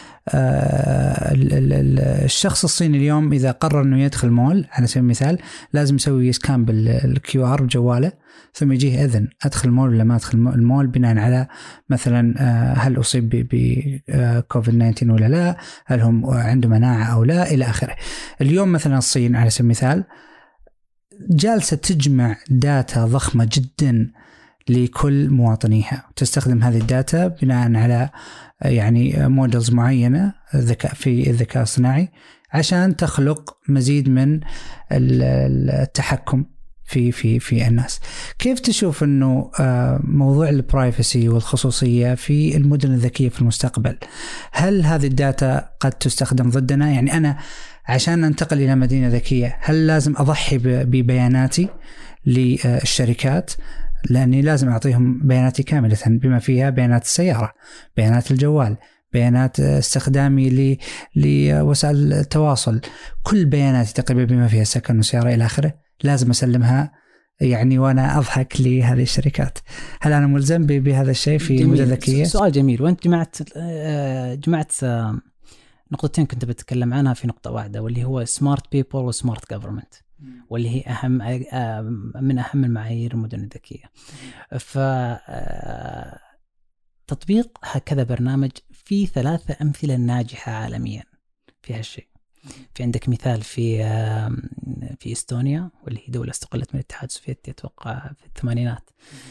آه الشخص الصيني اليوم إذا قرر أنه يدخل مول على سبيل المثال لازم يسوي سكان بالكيو آر بجواله، ثم يجيه إذن أدخل المول ولا ما أدخل المول، بناء على مثلا آه هل أصيب بكوفيد تسعة عشر ولا لا، هل هم عنده مناعة أو لا، إلى آخره. اليوم مثلا الصين على سبيل المثال جالسة تجمع داتا ضخمة جدا لكل مواطنيها، تستخدم هذه الداتا بناء على يعني مودلز معينة ذكاء في الذكاء الصناعي، عشان تخلق مزيد من التحكم في في في الناس. كيف تشوف إنه موضوع البرايفسي والخصوصية في المدن الذكية في المستقبل؟ هل هذه الداتا قد تستخدم ضدنا؟ يعني أنا عشان أنتقل إلى مدينة ذكية هل لازم أضحي ببياناتي للشركات، لأني لازم أعطيهم بياناتي كاملة بما فيها بيانات السيارة، بيانات الجوال، بيانات استخدامي لوسائل التواصل، كل بياناتي تقريبا بما فيها سكن وسيارة إلى آخره لازم أسلمها يعني وأنا أضحك لهذه الشركات. هل أنا ملزم بهذا الشيء في المدن الذكية؟ سؤال جميل. وأنت جمعت جمعت نقطتين كنت بتكلم عنها في نقطة واحدة، واللي هو سمارت بيبل وسمارت جوفرمنت، واللي هي أهم من أهم المعايير المدن الذكية. فتطبيق هكذا برنامج في ثلاثة أمثلة ناجحة عالميا في هالشيء. في عندك مثال في في إستونيا، واللي هي دولة استقلت من الاتحاد السوفيتي أتوقع في الثمانينات.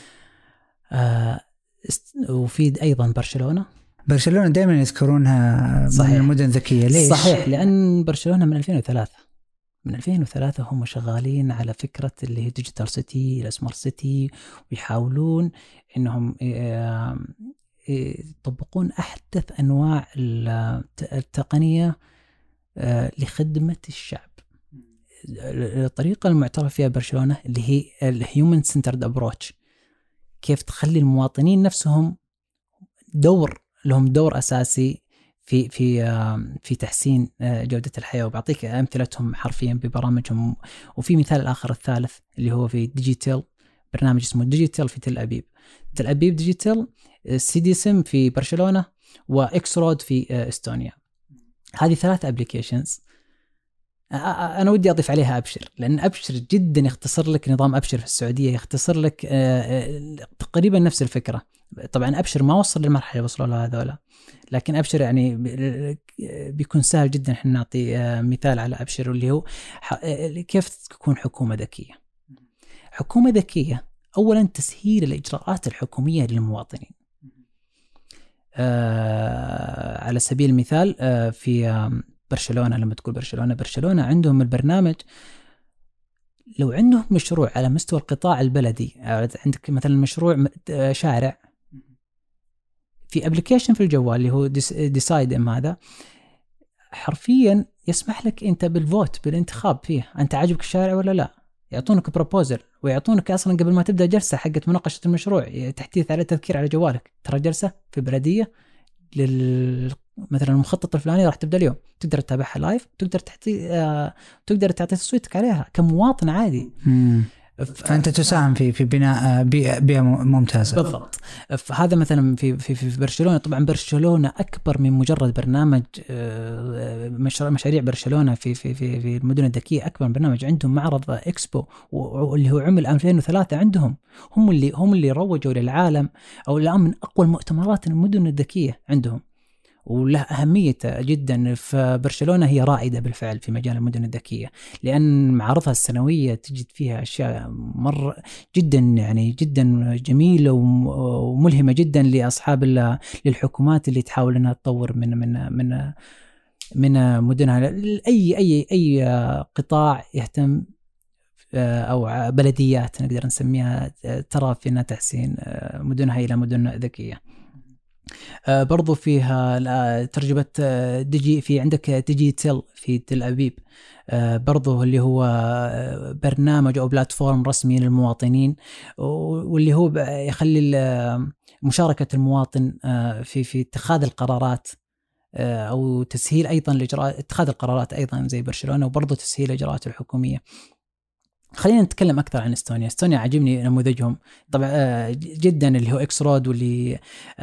وفي أيضا برشلونة. برشلونة دائما يذكرونها من المدن الذكية. ليش؟ صحيح، لأن برشلونة من ألفين وثلاثة من ألفين وثلاثة هم شغالين على فكرة اللي هي ديجيتال سيتي، السمارت سيتي، ويحاولون إنهم يطبقون أحدث أنواع التقنية لخدمة الشعب. الطريقة المعترف فيها برشلونة اللي هي الهيومن سنترد أبروتش، كيف تخلي المواطنين نفسهم دور لهم دور أساسي في في في تحسين جودة الحياة. وبعطيك أمثلتهم حرفيا ببرامجهم. وفي مثال آخر الثالث اللي هو في ديجيتال، برنامج اسمه ديجيتال في تل أبيب. تل أبيب ديجيتال، سيديسم في برشلونة، وإكس رود في إستونيا. هذه ثلاث أبليكيشنز. أنا ودي أضيف عليها أبشر، لأن أبشر جدا يختصر لك نظام أبشر في السعودية، يختصر لك تقريبا نفس الفكرة. طبعا أبشر ما وصل للمرحلة وصلوا لها هذولا، لكن أبشر يعني بيكون سهل جدا. إحنا نعطي مثال على أبشر اللي هو كيف تكون حكومة ذكية. حكومة ذكية أولا تسهيل الإجراءات الحكومية للمواطنين. آه على سبيل المثال آه في برشلونة، لما تقول برشلونة برشلونة عندهم البرنامج، لو عندهم مشروع على مستوى القطاع البلدي، عندك مثلا مشروع شارع، في ابلكيشن في الجوال اللي هو ديسايد ام، هذا حرفيا يسمح لك انت بالفوت، بالانتخاب فيه انت عاجبك الشارع ولا لا. يعطونك بروبوزل، ويعطونك اصلا قبل ما تبدا جلسه حقت مناقشه المشروع تحديث على تذكير على جوالك، ترى جلسه في بلديه لل مثلا المخطط الفلاني راح تبدا اليوم، تقدر تتابعها لايف، تقدر تحطي آه، تقدر تعطي تصويتك عليها كمواطن عادي. مم. فأنت تساهم في في بناء بيئة ممتازة. بالضبط. فهذا مثلا في في في برشلونة. طبعا برشلونة أكبر من مجرد برنامج، مشاريع برشلونة في في في في المدن الذكية أكبر من برنامج. عندهم معرض إكسبو واللي هو عمل ألفين وثلاثة عندهم، هم اللي هم اللي روجوا للعالم، أو الآن من أقوى المؤتمرات المدن الذكية عندهم، وله أهمية جدا. في برشلونة هي رائدة بالفعل في مجال المدن الذكية، لأن معارضها السنوية تجد فيها أشياء مرة جدا يعني جدا جميلة وملهمة جدا لأصحاب للحكومات اللي تحاول أنها تطور من من من من مدنها. أي أي أي قطاع يهتم أو بلديات نقدر نسميها ترى في أنها تحسين مدنها إلى مدن ذكية. آه برضو فيها ترجمة ديجي، في عندك ديجيتال في تل أبيب، آه برضو اللي هو برنامج أو بلاتفورم رسمي للمواطنين، واللي هو يخلي مشاركة المواطن آه في في اتخاذ القرارات، آه أو تسهيل أيضا الإجراءات، اتخاذ القرارات أيضا زي برشلونة، وبرضو تسهيل الإجراءات الحكومية. خلينا نتكلم أكثر عن إستونيا. إستونيا عجبني نموذجهم طبعا جدا، اللي هو إكس رود، واللي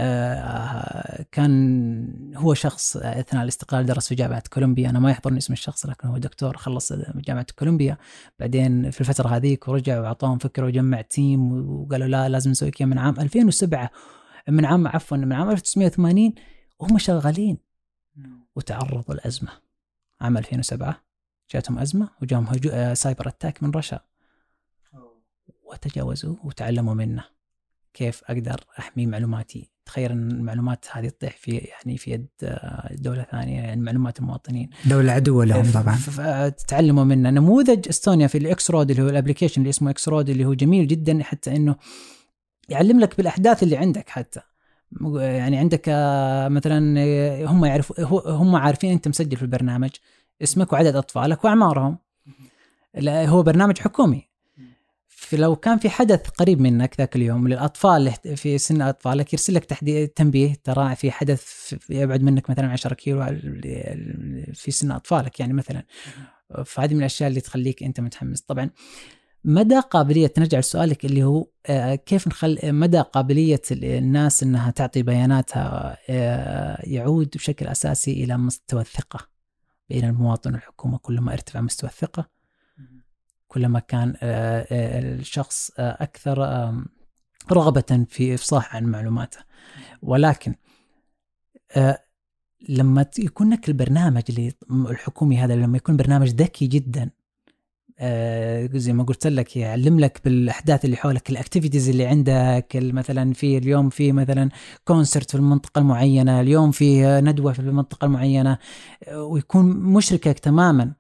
كان هو شخص أثناء الاستقلال درس في جامعة كولومبيا. أنا ما يحضرني اسم الشخص، لكن هو دكتور خلص جامعة كولومبيا، بعدين في الفترة هذيك ورجع وعطاهم فكرة وجمع تيم وقالوا لا لازم نسوي كذا. من عام ألفين وسبعة من عام عفوا من عام ألف وتسعمائة وثمانين وهم شغالين، وتعرضوا الأزمة عام ألفين وسبعة، جاتهم أزمة وجاهم هجو... سايبر أتاك من رشا، وتجاوزوا وتعلموا منه كيف أقدر أحمي معلوماتي. تخيل أن المعلومات هذه تطيح في يعني في يد دولة ثانية، يعني معلومات المواطنين، دولة عدوة لهم طبعا. تتعلموا منه. نموذج استونيا في الإكس رود اللي هو الابليكيشن اللي اسمه إكس رود، اللي هو جميل جدا، حتى إنه يعلم لك بالأحداث اللي عندك. حتى يعني عندك مثلا هم يعرفوا هم عارفين أنت مسجل في البرنامج اسمك وعدد أطفالك وأعمارهم. لا هو برنامج حكومي، فلو كان في حدث قريب منك ذاك اليوم للأطفال في سن أطفالك يرسل لك تحديد تنبيه، ترى في حدث يبعد منك مثلا عشرة كيلو في سن أطفالك يعني مثلا. فهذه من الأشياء اللي تخليك أنت متحمس. طبعا مدى قابلية، نرجع لسؤالك اللي هو كيف نخل مدى قابلية الناس أنها تعطي بياناتها، يعود بشكل أساسي إلى مستوى الثقة بين المواطن والحكومة. كلما ارتفع مستوى الثقة كلما كان الشخص أكثر رغبة في إفصاح عن معلوماته. ولكن لما يكون لك البرنامج اللي الحكومي هذا، لما يكون برنامج ذكي جدا، آه زي ما قلت لك يعلم لك بالأحداث اللي حولك، الأكتيفيتيز اللي عندك، مثلا في اليوم في مثلا كونسرت في المنطقة المعينة، اليوم في ندوة في المنطقة المعينة، ويكون مشركك تماما.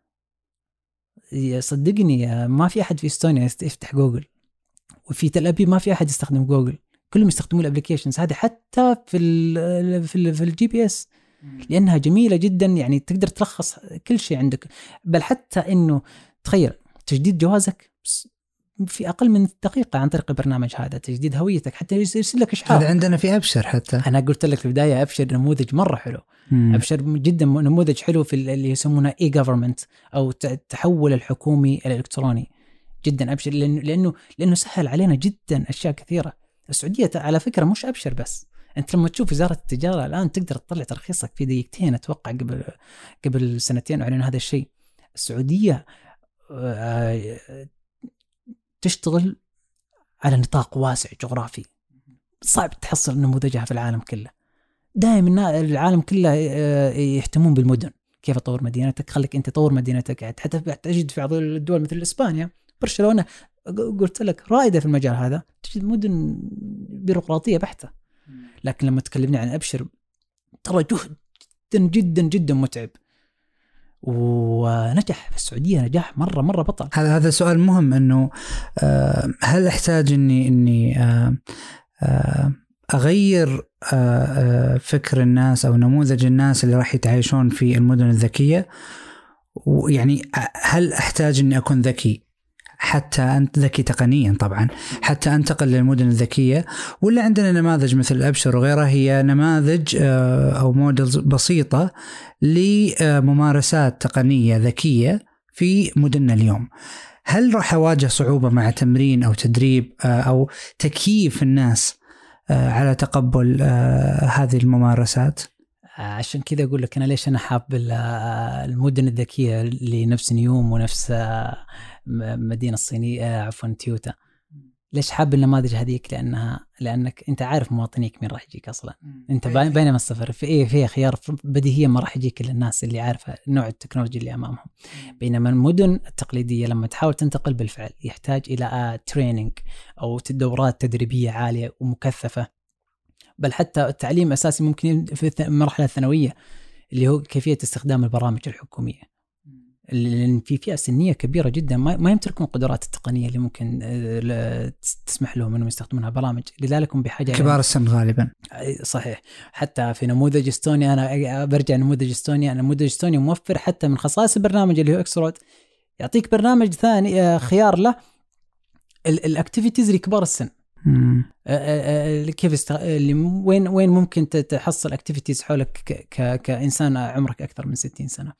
صدقني ما في أحد في إستونيا يفتح جوجل، وفي تل أبيب ما في أحد يستخدم جوجل، كلهم يستخدمون الابليكيشنز هذه حتى في ال في ال في الجي بي اس، لأنها جميلة جدا. يعني تقدر تلخص كل شيء عندك، بل حتى إنه تخيل تجديد جوازك في أقل من دقيقة عن طريق البرنامج هذا، تجديد هويتك حتى يرسل لك إشعار. هذا عندنا في أبشر حتى. أنا قلت لك في البداية أبشر نموذج مرة حلو. مم. أبشر جدا نموذج حلو في اللي يسمونه إي جوفرمنت أو التحول الحكومي الإلكتروني جدا. أبشر لأنه لأنه لأنه سهل علينا جدا أشياء كثيرة. السعودية على فكرة مش أبشر بس، أنت لما تشوف وزارة التجارة الآن تقدر تطلع ترخيصك في دقيقتين. أتوقع قبل قبل سنتين أعلنوا هذا الشيء. السعودية تشتغل على نطاق واسع جغرافي، صعب تحصل نموذجها في العالم كله. دائما العالم كله يهتمون بالمدن، كيف تطور مدينتك، خليك أنت تطور مدينتك. حتى تجد في بعض الدول مثل إسبانيا، برشلونة قلت لك رائدة في المجال هذا، تجد مدن بيروقراطية بحتة. لكن لما تكلمني عن أبشر ترى جهد جدا جدا جدا متعب، ونجح في السعودية نجاح مرة مرة بطل. هذا هذا سؤال مهم، إنه هل أحتاج إني إني أغير فكر الناس أو نموذج الناس اللي راح يتعايشون في المدن الذكية؟ ويعني هل أحتاج إني أكون ذكي حتى أنت ذكي تقنيا طبعا حتى أنتقل للمدن الذكية، ولا عندنا نماذج مثل الأبشر وغيرها هي نماذج أو موديلز بسيطة لممارسات تقنية ذكية في مدننا اليوم؟ هل راح أواجه صعوبة مع تمرين أو تدريب أو تكييف الناس على تقبل هذه الممارسات؟ عشان كذا أقول لك أنا ليش أنا حاب المدن الذكية لنفس نيوم ونفس مدينة الصينية عفوا تويوتا. ليش حاب النماذج هذيك؟ لأنها لأنك أنت عارف مواطنيك مين راح يجيك أصلا. أنت بينما السفر في إيه فيه خيار بديهيا ما راح يجيك للناس اللي عارفة نوع التكنولوجيا اللي أمامهم. بينما المدن التقليدية لما تحاول تنتقل بالفعل يحتاج إلى تريننج أو دورات تدريبية عالية ومكثفة، بل حتى التعليم أساسي ممكن في المرحلة الثانوية اللي هو كيفية استخدام البرامج الحكومية، لأن في فئة سنية كبيرة جدا ما يمتلكون القدرات التقنية اللي ممكن تسمح لهم أنهم يستخدمون برامج، لذلك هم بحاجة كبار السن غالبا. صحيح. حتى في نموذج استونيا، أنا برجع نموذج استونيا، نموذج استونيا موفر حتى من خصائص البرنامج اللي هو إكسرود، يعطيك برنامج ثاني خيار له الأكتيفيتيز لكبار السن. كيف است... اللي وين وين ممكن تحصل اكتيفيتيز حولك ك... ك... كإنسان عمرك أكثر من ستين سنة.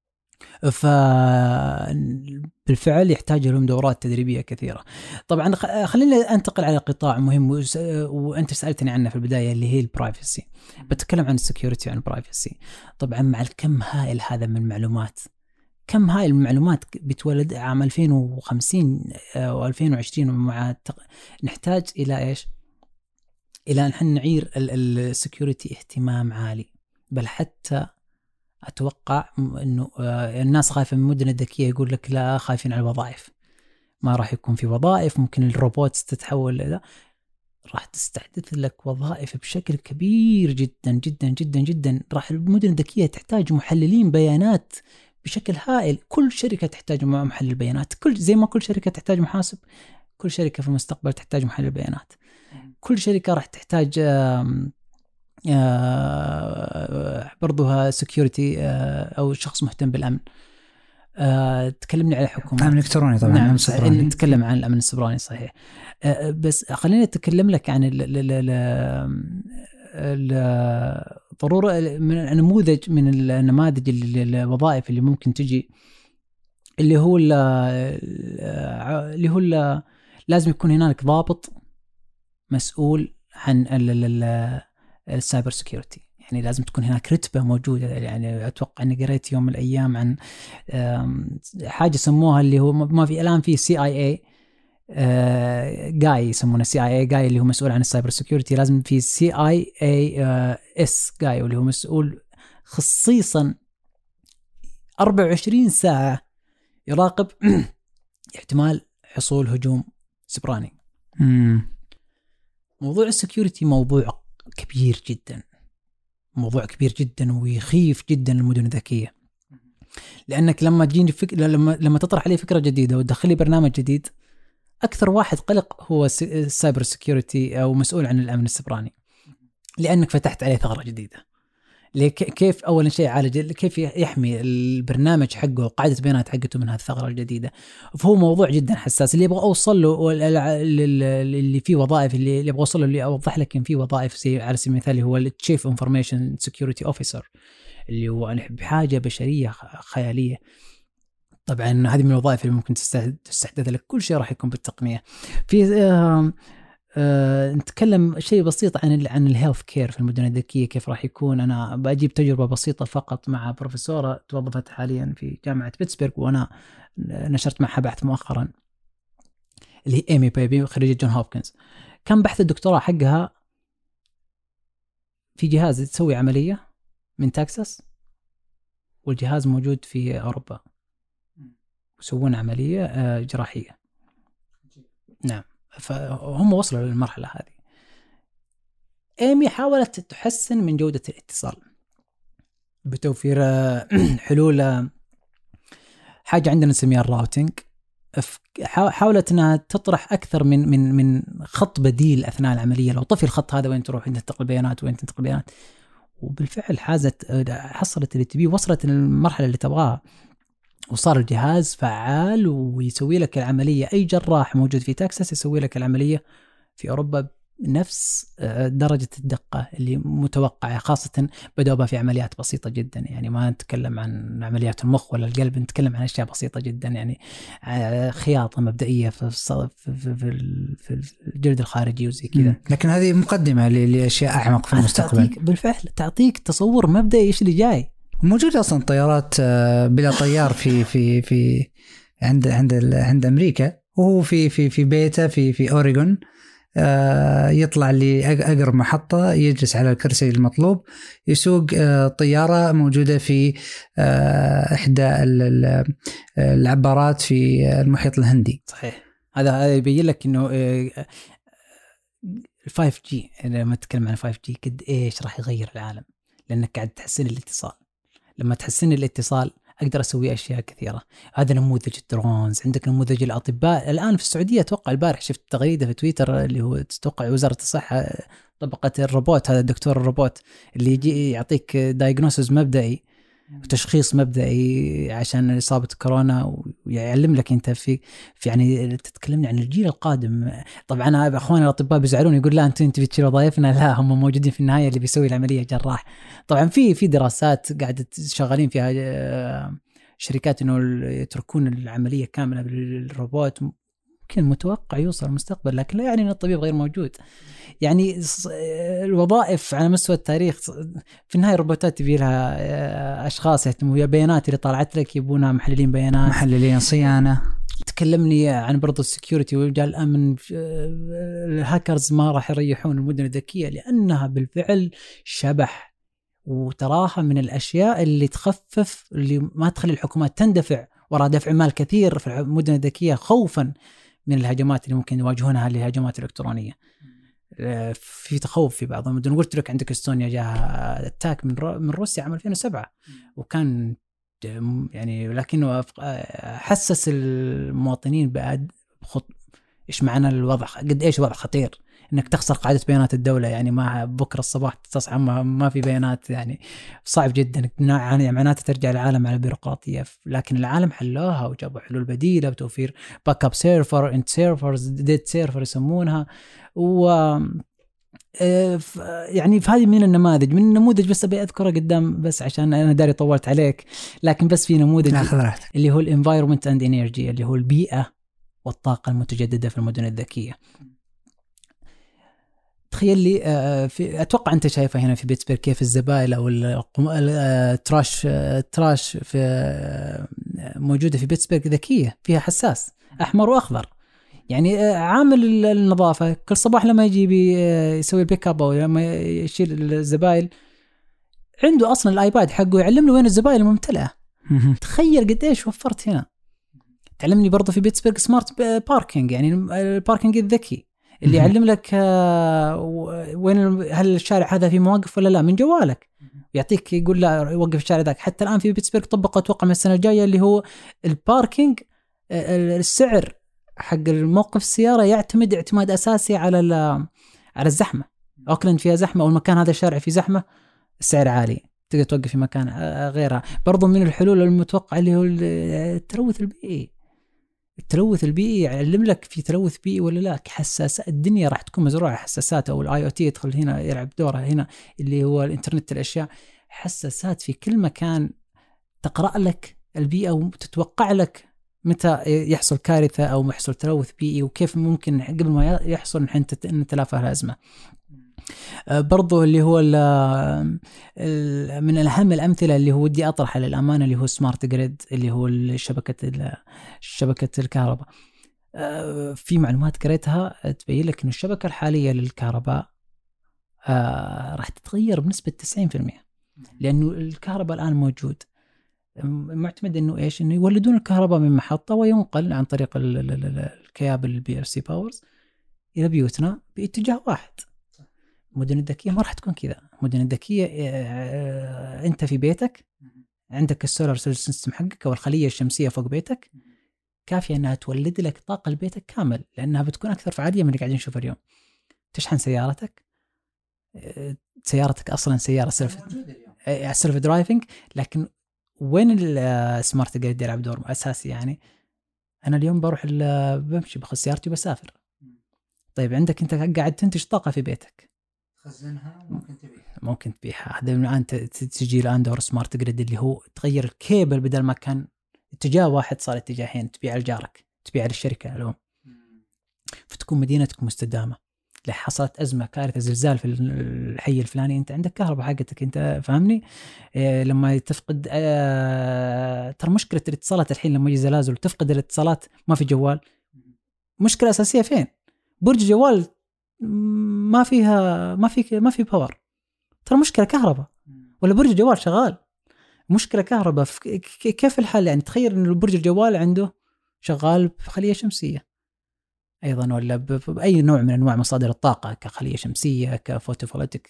فبالفعل يحتاج لهم دورات تدريبية كثيرة. طبعا خلينا أنتقل على قطاع مهم و... وأنت سألتني عنه في البداية اللي هي البرايفسي. بتكلم عن السكيورتي وعن البرايفسي. طبعا مع الكم هائل هذا من المعلومات، كم هاي المعلومات بتولد عام ألفين وخمسين أو ألفين وعشرين، ومع التق... نحتاج إلى إيش؟ إلى أن حن نعير السكيورتي اهتمام عالي. بل حتى أتوقع إنه الناس خايفة من المدن الذكية، يقول لك لا خايفين على الوظائف، ما راح يكون في وظائف، ممكن الروبوتس تتحول إلى، راح تستحدث لك وظائف بشكل كبير جدا جدا جدا جدا. راح المدن الذكية تحتاج محللين بيانات بشكل هائل. كل شركة تحتاج محلل بيانات، كل زي ما كل شركة تحتاج محاسب، كل شركة في المستقبل تحتاج محلل بيانات. كل شركة راح تحتاج برضوها سكيورتي أو شخص مهتم بالأمن. تكلمني على حكومة الأمن الإلكتروني طبعا. نعم، نتكلم عن الأمن السيبراني صحيح. بس خلينا نتكلم لك عن ال ضرورة من نموذج من النماذج الوظائف اللي ممكن تجي، اللي هو اللي هو لازم يكون هناك ضابط مسؤول عن السايبر سيكيورتي. يعني لازم تكون هناك رتبة موجودة. يعني أتوقع أني قريت يوم من الأيام عن حاجة سموها اللي هو ما في الآن في سي آي اي جاي يسمونه سي آي اي جاي اللي هو مسؤول عن السايبر سيكيورتي. لازم في سي آي اي اس جاي واللي هو مسؤول خصيصا أربعة وعشرين ساعة يراقب احتمال حصول هجوم سبراني. مم. موضوع السكيورتي موضوع كبير جدا، موضوع كبير جدا ويخيف جدا المدن الذكية، لأنك لما تجيني فك... لما لما تطرح عليه فكرة جديدة وتدخلي برنامج جديد، أكثر واحد قلق هو السايبر سكيورتي أو مسؤول عن الأمن السبراني، لأنك فتحت عليه ثغرة جديدة. كيف أول شيء عالج، كيف يحمي البرنامج حقه وقاعدة بيانات حقته من هذه الثغرة الجديدة. فهو موضوع جدا حساس. اللي يبغى أوصل له اللي فيه وظائف، اللي يبغى أوصل له اللي أوضح لك إن فيه وظائف زي على سبيل المثال هو التشيف انفورميشن سكيورتي أوفيسر، اللي هو بحاجة بشرية خيالية. طبعا هذه من الوظائف اللي ممكن تستحدث لك، كل شيء راح يكون بالتقنية. في آه أه نتكلم شيء بسيط عن ال عن الهيلث كير في المدن الذكية، كيف راح يكون. أنا بجيب تجربة بسيطة فقط مع بروفيسورة توظفت حاليا في جامعة بيتسبرغ، وأنا نشرت معها بحث مؤخرا، اللي هي إيمي بيبي خريجة جون هوبكنز. كان بحث الدكتوراه حقها في جهاز تسوي عملية من تكساس، والجهاز موجود في أوروبا، يسوون عملية أه جراحية. نعم، فهم وصلوا للمرحلة هذه. إيمي حاولت تحسن من جودة الاتصال بتوفير حلول، حاجة عندنا نسميها الراوتينج. حاولت أنها تطرح أكثر من من من خط بديل أثناء العملية. لو طفي الخط هذا وين تروح، وين تنتقل بيانات، وين تنتقل بيانات. وبالفعل حازت، حصلت اللي تبيه، وصلت للمرحلة اللي تبغاها، وصار الجهاز فعال ويسوي لك العملية. أي جراح موجود في تكساس يسوي لك العملية في أوروبا نفس درجة الدقة اللي متوقعة، خاصة بدأوا في عمليات بسيطة جدا. يعني ما نتكلم عن عمليات المخ ولا القلب، نتكلم عن أشياء بسيطة جدا، يعني خياطة مبدئية في في في الجلد الخارجي وزي كذا. لكن هذه مقدمة لأشياء أعمق في المستقبل. تعطيك بالفعل تعطيك تصور مبدئي إيش اللي جاي. موجود أصلا طيارات بلا طيار في في في عند عند عند أمريكا، وهو في في في بيته في في أوريغون، يطلع لأقرب محطة، يجلس على الكرسي المطلوب، يسوق طيارة موجودة في إحدى العبارات في المحيط الهندي. صحيح. هذا يبين لك إنه الفايف جي، لما نتكلم عن فايف جي قد إيش راح يغير العالم، لأنك قاعد تحسن الاتصال. لما تحسن الاتصال أقدر أسوي أشياء كثيرة. هذا نموذج الدرونز، عندك نموذج الأطباء. الآن في السعودية أتوقع البارح شفت تغريدة في تويتر اللي هو تتوقع وزارة الصحة طبقت الروبوت، هذا الدكتور الروبوت اللي يجي يعطيك دايجنوسيس مبدئي وتشخيص مبدئي عشان إصابة كورونا، ويعلم لك أنت في, في يعني تتكلمني عن الجيل القادم. طبعا أخواني الأطباء بيزعلون، يقول لا أنت أنت بتشيل وظائفنا. لا، هم موجودين في النهاية، اللي بيسوي العملية جراح. طبعا في في دراسات قاعدة شغالين فيها شركات إنه يتركون العملية كاملة بالروبوت. ممكن متوقع يوصل المستقبل، لكن لا يعني أن الطبيب غير موجود. يعني الوظائف على مستوى التاريخ في النهاية الروبوتات تبي لها أشخاص يهتموا بها. بيانات اللي طلعت لك يبونها محللين بيانات، محللين صيانة. تكلمني عن برضو السكيورتي ورجال الأمن. الهاكرز ما راح يريحون المدن الذكية، لأنها بالفعل شبح، وتراها من الأشياء اللي تخفف، اللي ما تخلي الحكومات تندفع وراء دفع مال كثير في المدن الذكية خوفا من الهجمات اللي ممكن يواجهونها، الهجمات الإلكترونية. في تخوف في بعض المدن. قلت لك عندك استونيا جاء اتاك من رو من روسيا عام ألفين وسبعة، وكان يعني لكنه حسس المواطنين بعد خط ايش معنى الوضع، قد ايش وضع خطير انك تخسر قاعدة بيانات الدولة. يعني ما بكرة الصباح تصحى ما في بيانات، يعني صعب جدا. يعني معناته ترجع العالم على بيروقراطية، لكن العالم حلوها وجابوا حلول بديلة بتوفير باك اب سيرفر، انت سيرفرز، ديد سيرفر يسمونها. و يعني في هذه من النماذج، من النموذج بس أبي أذكره قدام بس عشان أنا داري طولت عليك، لكن بس في نموذج اللي هو الانفايرمنت اند انرجي، اللي هو البيئة والطاقة المتجددة في المدن الذكية. تخيل لي في أتوقع أنت شايفة هنا في بيتسبرغ كيف الزبائل أو التراش التراش في موجودة في بيتسبرغ ذكية، فيها حساس أحمر وأخضر. يعني عامل النظافة كل صباح لما يجي يسوي البيك اب أو لما يشيل الزبائل عنده اصلا الايباد حقه يعلم له وين الزباين الممتلئه. تخيل قديش وفرت هنا. تعلمني برضه في بيتسبرغ سمارت باركينج، يعني الباركينج الذكي اللي يعلم لك وين هل الشارع هذا في مواقف ولا لا من جوالك، يعطيك يقول لا وقف الشارع ذاك. حتى الآن في بيتسبرغ طبقوا أتوقع من السنة الجاية اللي هو الباركينج، السعر حق الموقف السيارة يعتمد اعتماد أساسي على على الزحمة. أوكلاند فيها زحمة والمكان هذا الشارع فيه زحمة، السعر عالي، تقدر توقف في مكان غيرها. برضو من الحلول المتوقعة اللي هو التلوث البيئي. التلوث البيئي يعلم لك في تلوث بيئي ولا لا. حساسات الدنيا راح تكون مزروعة حساسات، أو الاي او تي يدخل هنا يلعب دورها هنا، اللي هو الانترنت الأشياء. حساسات في كل مكان تقرأ لك البيئة وتتوقع لك متى يحصل كارثة أو يحصل تلوث بيئي، وكيف ممكن قبل ما يحصل نحن نتلافى الأزمة. برضو اللي هو من الأهم الأمثلة اللي هو ودي أطرحها للأمانة اللي هو سمارت جريد، اللي هو شبكة شبكة الكهرباء. في معلومات قريتها تبين لك إن الشبكة الحالية للكهرباء راح تتغير بنسبة تسعين بالمئة، لأنه الكهرباء الآن موجود معتمد إنه إيش، إنه يولدون الكهرباء من محطة وينقل عن طريق الكيابل البي ال سي باورز إلى بيوتنا باتجاه واحد. المدن الذكية ما راح تكون كذا. المدن الذكية أنت في بيتك عندك السولار سيستم حقك أو الخلية الشمسية فوق بيتك كافية أنها تولد لك طاقة لبيتك كامل، لأنها بتكون أكثر فعالية من اللي قاعدين نشوفه اليوم. تشحن سيارتك، سيارتك أصلا سيارة سيلف سيلف درايفنج، لكن وين السمارت جريد يلعب دور أساسي؟ يعني أنا اليوم بروح بمشي بأخذ سيارتي وبسافر. طيب عندك أنت قاعد تنتج طاقة في بيتك، خزنها ممكن تبيعها ممكن تبيعها. هذا الآن تجي الآن دور سمارت جريد اللي هو تغير الكيبل، بدل ما كان اتجاه واحد صار اتجاهين، تبيع لجارك، تبيع للشركة اليوم، فتكون مدينتك مستدامة. لو حصلت أزمة كارثة زلزال في الحي الفلاني أنت عندك كهرباء حقتك، أنت فاهمني؟ إيه لما تفقد آه ترى مشكلة الاتصالات الحين لما يجي زلازل وتفقد الاتصالات ما في جوال، مشكلة أساسية فين؟ برج جوال ما فيها ما في ما في باور، ترى مشكلة كهرباء. ولا برج جوال شغال مشكلة كهرباء، كيف الحل؟ يعني تخيل إنه برج الجوال عنده شغال بخلية شمسية أيضا، ولا بأي نوع من أنواع مصادر الطاقة كخلية شمسية كفوتوفولتيك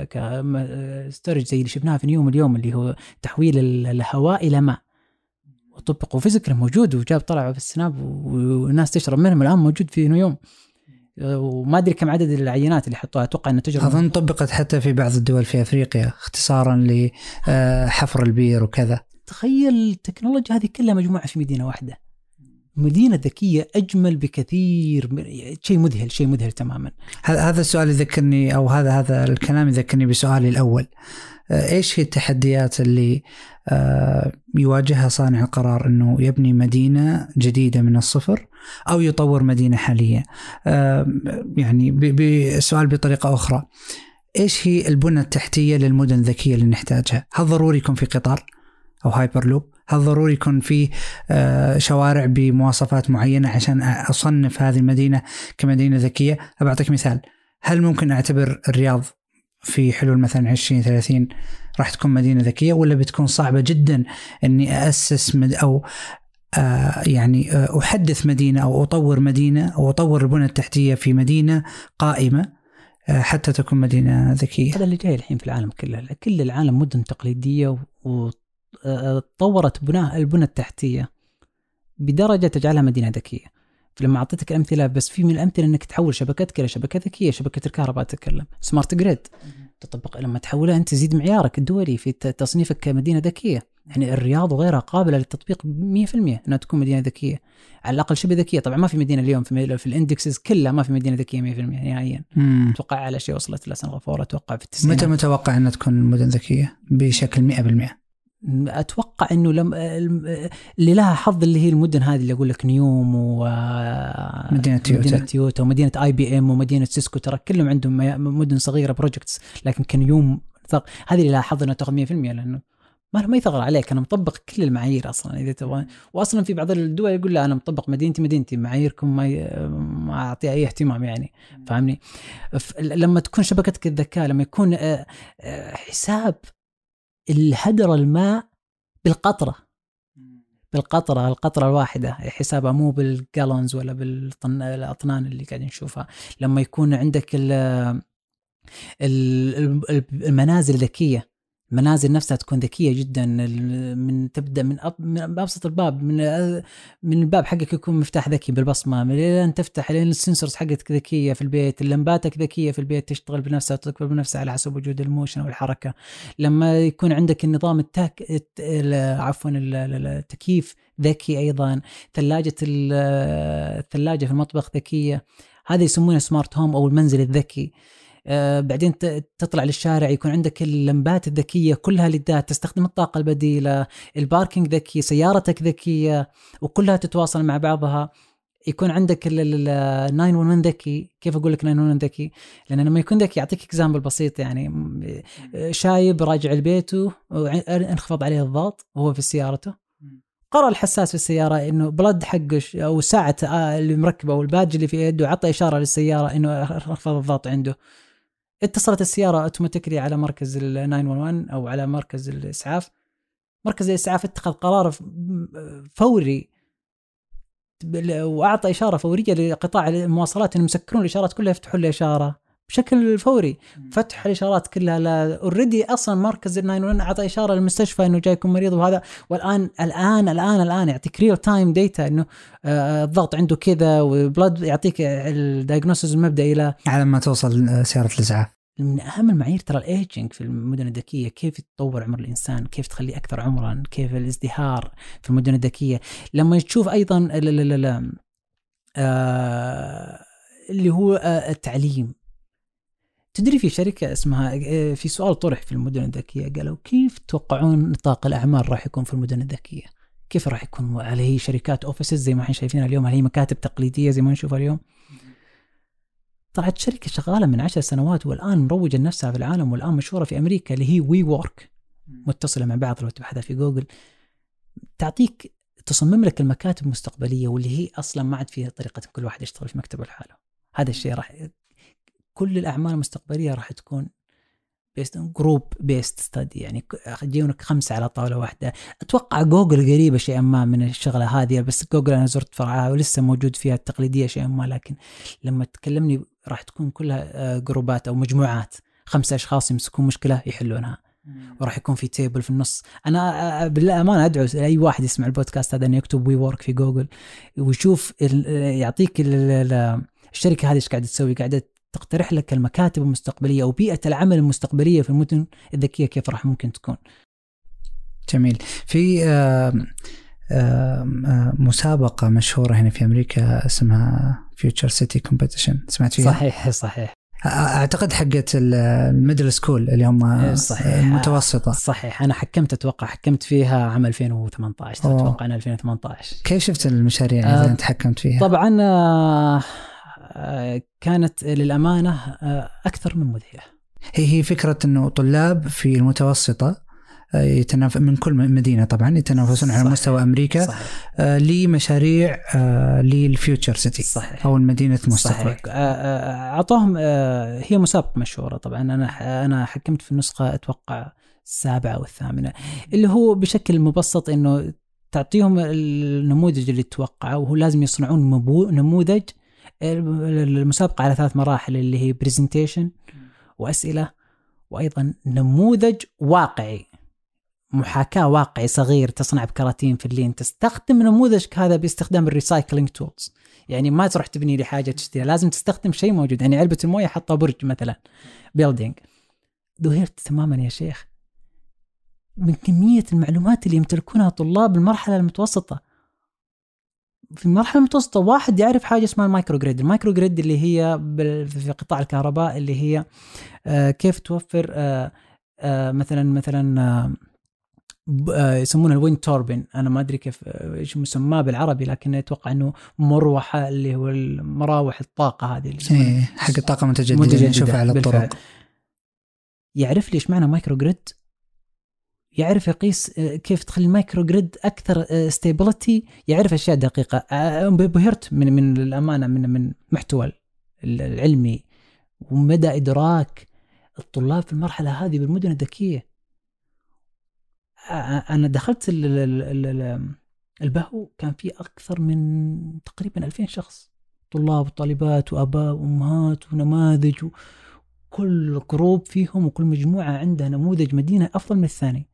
كستورج زي اللي شفناها في نيوم اليوم اللي هو تحويل الهواء إلى ماء، وطبقوا فيزيكال موجود وجاب طلع في السناب والناس تشرب منهم الآن، موجود في نيوم. وما أدري كم عدد العينات اللي حطوها، أتوقع أن تجربة أظن طبقت حتى في بعض الدول في أفريقيا اختصارا لحفر البير وكذا. تخيل التكنولوجيا هذه كلها مجموعة في مدينة واحدة. مدينة ذكية أجمل بكثير، شيء مذهل، شيء مذهل تماما. هذا السؤال يذكرني أو هذا هذا الكلام يذكرني بسؤالي الأول، إيش هي التحديات اللي يواجهها صانع القرار إنه يبني مدينة جديدة من الصفر أو يطور مدينة حالية؟ يعني بسؤال بطريقة أخرى، إيش هي البنى التحتية للمدن الذكية اللي نحتاجها؟ هل ضروري يكون في قطار أو هايبر لوب؟ هل ضروري يكون في شوارع بمواصفات معينة عشان أصنف هذه المدينة كمدينة ذكية؟ أبعطيك مثال، هل ممكن أعتبر الرياض في حلول مثلا عشرين ثلاثين راح تكون مدينة ذكية، ولا بتكون صعبة جدا أني أسس مد أو آه يعني آه أحدث مدينة أو أطور مدينة أو أطور البنى التحتية في مدينة قائمة آه حتى تكون مدينة ذكية؟ هذا اللي جاي الحين في العالم كله، كل العالم مدن تقليدية وطورت بناء البنى التحتية بدرجة تجعلها مدينة ذكية. فلما أعطيتك أمثلة بس، في من الأمثلة أنك تحول شبكتك إلى شبكة ذكية، شبكة الكهرباء تتكلم سمارت جريد تطبق، لما تحولها أنت تزيد معيارك الدولي في تصنيفك كمدينة ذكية. يعني الرياض وغيرها قابلة للتطبيق مية في المية أنها تكون مدينة ذكية على الأقل شبه ذكية. طبعا ما في مدينة اليوم في, في الإندكسز كلها ما في مدينة ذكية مية في المية نهائيا. أتوقع على شيء وصلت لسنغافورة أتوقع في التسعينات. متى متوقع أنها تكون مدن ذكية بشكل مئة بالمئة؟ أتوقع إنه لم اللي لها حظ اللي هي المدن هذه اللي أقول لك نيوم ومدينة تويوتا تويوتا ومدينة آي بي إم ومدينة سيسكو، ترى كلهم عندهم مدن صغيرة بروجكتس، لكن كنيوم هذه اللي لها حظ إنها تأخذ مية في المية، لأنه ما ما يثغر عليك، أنا مطبق كل المعايير أصلا إذا تبغى. وأصلا في بعض الدول يقول لا أنا مطبق مدينتي مدينتي معاييركم ما ما أعطيها أي اهتمام، يعني فاهمني. لما تكون شبكتك الذكاء، لما يكون حساب الهدر الماء بالقطرة بالقطرة القطرة الواحدة حسابها مو بالجالونز ولا بالأطنان اللي قاعدين نشوفها. لما يكون عندك المنازل ذكية، المنازل نفسها تكون ذكية جدا، من تبدأ من من أبسط الباب، من من الباب حقك يكون مفتاح ذكي بالبصمة، من لين تفتح لين السنسورز حقتك ذكية في البيت، اللمباتك ذكية في البيت تشتغل بنفسها وتكبر بنفسها على حسب وجود الموشن أو الحركة. لما يكون عندك النظام التاك عفوا التكييف ذكي أيضا، ثلاجة الثلاجة في المطبخ ذكية، هذا يسمونه سمارت هوم أو المنزل الذكي. آه بعدين تطلع للشارع يكون عندك اللمبات الذكية كلها ليدات، تستخدم الطاقة البديلة، الباركينج ذكي، سيارتك ذكية وكلها تتواصل مع بعضها. يكون عندك ال تسعة واحد واحد ذكي. كيف أقول لك تسعة واحد واحد ذكي؟ لأن لما يكون ذكي أعطيك إكزامبل بسيط، يعني شايب راجع لبيته انخفض عليه الضغط وهو في سيارته، قرأ الحساس في السيارة إنه بلد حقه أو ساعة اللي مركبه أو البادج اللي في يده عطى إشارة للسيارة إنه انخفض الضغط عنده. اتصلت السيارة اوتوماتيكلي على مركز ال تسعة واحد واحد أو على مركز الإسعاف. مركز الإسعاف اتخذ قرار فوري وأعطى إشارة فورية لقطاع المواصلات إنهم يسكرون الإشارات كلها، يفتحوا الإشارة بشكل فوري. فتح الإشارات كلها لا أوريدي أصلا مركز ال تسعة واحد واحد أعطى إشارة للمستشفى إنه جايكم مريض وهذا، والآن الآن الآن الآن يعطيك ريل تايم ديتا إنه آه الضغط عنده كذا، وبلاد يعطيك الدايجنوستس المبدئي إلى على ما توصل سيارة الإسعاف. من أهم المعايير ترى الإيجينج في المدن الذكية، كيف تطور عمر الإنسان، كيف تخليه أكثر عمرا، كيف الازدهار في المدن الذكية. لما تشوف أيضا لا لا لا لا آه اللي هو آه التعليم. تدري في شركة اسمها، في سؤال طرح في المدن الذكية قالوا كيف توقعون نطاق الأعمال راح يكون في المدن الذكية؟ كيف راح يكون؟ هل هي شركات أوفيسز زي ما احنا شايفينها اليوم؟ هل هي مكاتب تقليدية زي ما نشوفها اليوم؟ طلعت شركة شغالة من عشر سنوات والآن مروجة نفسها في العالم، والآن مشهورة في أمريكا، اللي هي وي وورك، متصلة مع بعض. لو تبحثها في جوجل تعطيك تصمم لك المكاتب المستقبلية، واللي هي أصلا ما عاد فيها طريقة كل واحد يشتغل في مكتبه لحاله. هذا الشيء راح كل الأعمال المستقبلية راح تكون بيست جروب بيست ستادي، يعني يجيونك خمسة على طاولة واحدة. أتوقع جوجل قريبة شيئا ما من الشغلة هذه، بس جوجل أنا زرت فرعها ولسه موجود فيها التقليدية شيئا ما، لكن لما تكلمني راح تكون كلها جروبات أو مجموعات، خمسة أشخاص يمسكون مشكلة يحلونها، وراح يكون في تيبل في النص. أنا بالأمانة أدعو أي واحد يسمع البودكاست هذا أنه يكتب وي وورك في جوجل ويشوف، يعطيك الشركة هذه إيش قاعدة تسوي. قاعدة تقترح لك المكاتب المستقبلية أو بيئة العمل المستقبلية في المدن الذكية كيف راح ممكن تكون. جميل. في آآ آآ مسابقة مشهورة هنا في أمريكا اسمها Future City Competition، سمعت فيها؟ صحيح صحيح. أعتقد حقت الميدل سكول اللي هم صحيح. المتوسطة. صحيح. أنا حكمت، أتوقع حكمت فيها عام ألفين وثمانية عشر. أوه. أتوقع أنا ألفين وثمانية عشر. كيف شفت المشاريع اللي أنت حكمت فيها؟ طبعا كانت للأمانة أكثر من مذهلة. هي هي فكرة إنه طلاب في المتوسطة يتنافس من كل مدينة طبعا يتنافسون على مستوى أمريكا آه لمشاريع آه للفيوتشر سيتي أو المدينة المستقبل. أعطوهم آه هي مسابقة مشهورة طبعا. أنا أنا حكمت في النسخة أتوقع السابعة أو الثامنة، اللي هو بشكل مبسط إنه تعطيهم النموذج اللي توقعه، وهو لازم يصنعون نموذج. المسابقة على ثلاث مراحل اللي هي بريزنتيشن وأسئلة وأيضا نموذج واقعي، محاكاة واقعي صغير تصنع بكراتين في اللين. تستخدم نموذجك هذا باستخدام الريسايكلينج تولز، يعني ما تروح تبني لي حاجة تشتريها، لازم تستخدم شيء موجود. يعني علبة الموية حطها برج مثلا بيلدينج. ذهلت تماما يا شيخ من كمية المعلومات اللي يمتلكونها طلاب المرحلة المتوسطة. في المرحلة المتوسطة واحد يعرف حاجة اسمها المايكرو جريد. المايكرو جريد اللي هي في قطاع الكهرباء، اللي هي آه كيف توفر آه آه مثلا مثلا آه يسمونها الويند توربين. أنا ما أدري كيف إيش مسماه بالعربي، لكن أتوقع إنه مروحة اللي هو المراوح الطاقة هذه اللي إيه حق الطاقة متجددة نشوفها على الطرق. يعرف لي إيش معنى مايكرو جريد، يعرف يقيس كيف تخلي المايكرو جريد أكثر ستابيليتي، يعرف أشياء دقيقة. بهرت من من الأمانة من من محتوى العلمي ومدى إدراك الطلاب في المرحلة هذه بالمدن الذكية. انا دخلت ال ال ال البهو كان فيه اكثر من تقريبا ألفين شخص، طلاب وطالبات واباء وامهات ونماذج، وكل جروب فيهم وكل مجموعه عندها نموذج مدينه افضل من الثاني،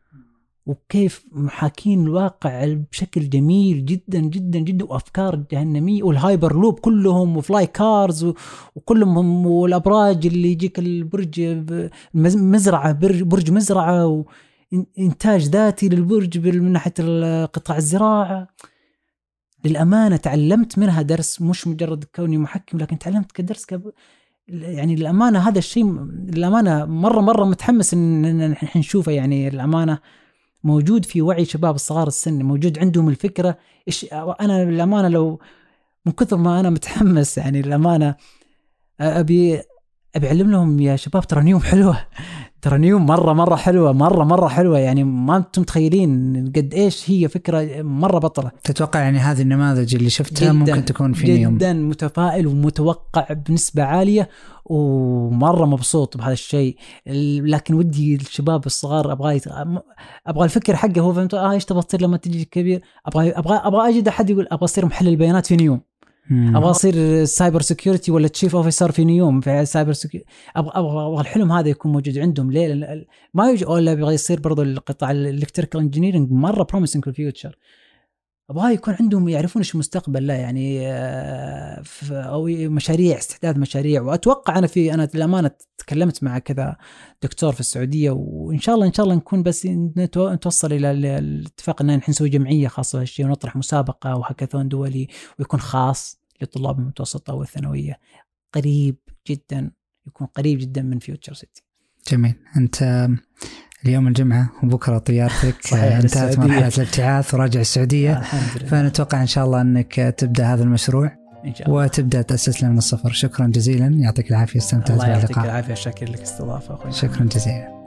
وكيف محاكين الواقع بشكل جميل جدا جدا جدا، وافكار جهنميه والهايبر لوب كلهم وفلاي كارز وكلهم، والابراج اللي يجيك البرج مزرعه برج مزرعه، وانتاج ذاتي للبرج من ناحيه قطاع الزراعه. للامانه تعلمت منها درس، مش مجرد كوني محكم، لكن تعلمت كدرس كب... يعني الامانه هذا الشيء الامانه مره مره متحمس ان نحن نشوفه. يعني الامانه موجود في وعي شباب الصغار السن، موجود عندهم الفكرة. إيش أنا الأمانة لو من كثر ما أنا متحمس، يعني الأمانة أبي أبي أعلم لهم يا شباب ترى نيوم حلوة، ترى نيوم مرة مرة حلوة، مرة مرة حلوة، يعني ما أنتم متخيلين قد إيش هي فكرة مرة بطلة. تتوقع يعني هذه النماذج اللي شفتها ممكن تكون في نيوم؟ جدا متفائل ومتوقع بنسبة عالية، ومرة مبسوط بهذا الشيء. لكن ودي الشباب الصغار أبغى أبغى الفكر حقه هو فهمت آه إيش تبغى تصير لما تجي كبير؟ أبغى أبغى أبغى أجد أحد يقول أبغى أصير محلل البيانات في نيوم، ابغى اصير سايبر سيكيورتي ولا تشيف اوفيسر في نيوم في سايبر سيكيورتي. ابغى ابغى الحلم هذا يكون موجود عندهم. ليه ما يجي ولا يبغى يصير برضو القطاع الالكتريكال انجينيرنج مره بروميسنج في الفيوتشر، ابغى يكون عندهم يعرفون ايش المستقبل. لا يعني او مشاريع، استحداث مشاريع. واتوقع انا في انا للامانه تكلمت مع كذا دكتور في السعوديه، وان شاء الله ان شاء الله نكون بس نتوصل الى الاتفاق ان نحن نسوي جمعيه خاصه بهالشيء، ونطرح مسابقه وهاكاثون دولي ويكون خاص لطلاب المتوسطه والثانويه. قريب جدا، يكون قريب جدا من فيوتشر سيتي. جميل. انت اليوم الجمعة وبكرة طيارتك انتهت مرحلة الابتعاث وراجع السعودية، فنتوقع إن شاء الله أنك تبدأ هذا المشروع إن شاء الله. وتبدأ تأسس له من الصفر. شكرا جزيلا، يعطيك العافية، استمتعت باللقاء. الله يعطيك العافية، شكرا لك استضافة أخوي. شكرا جزيلا.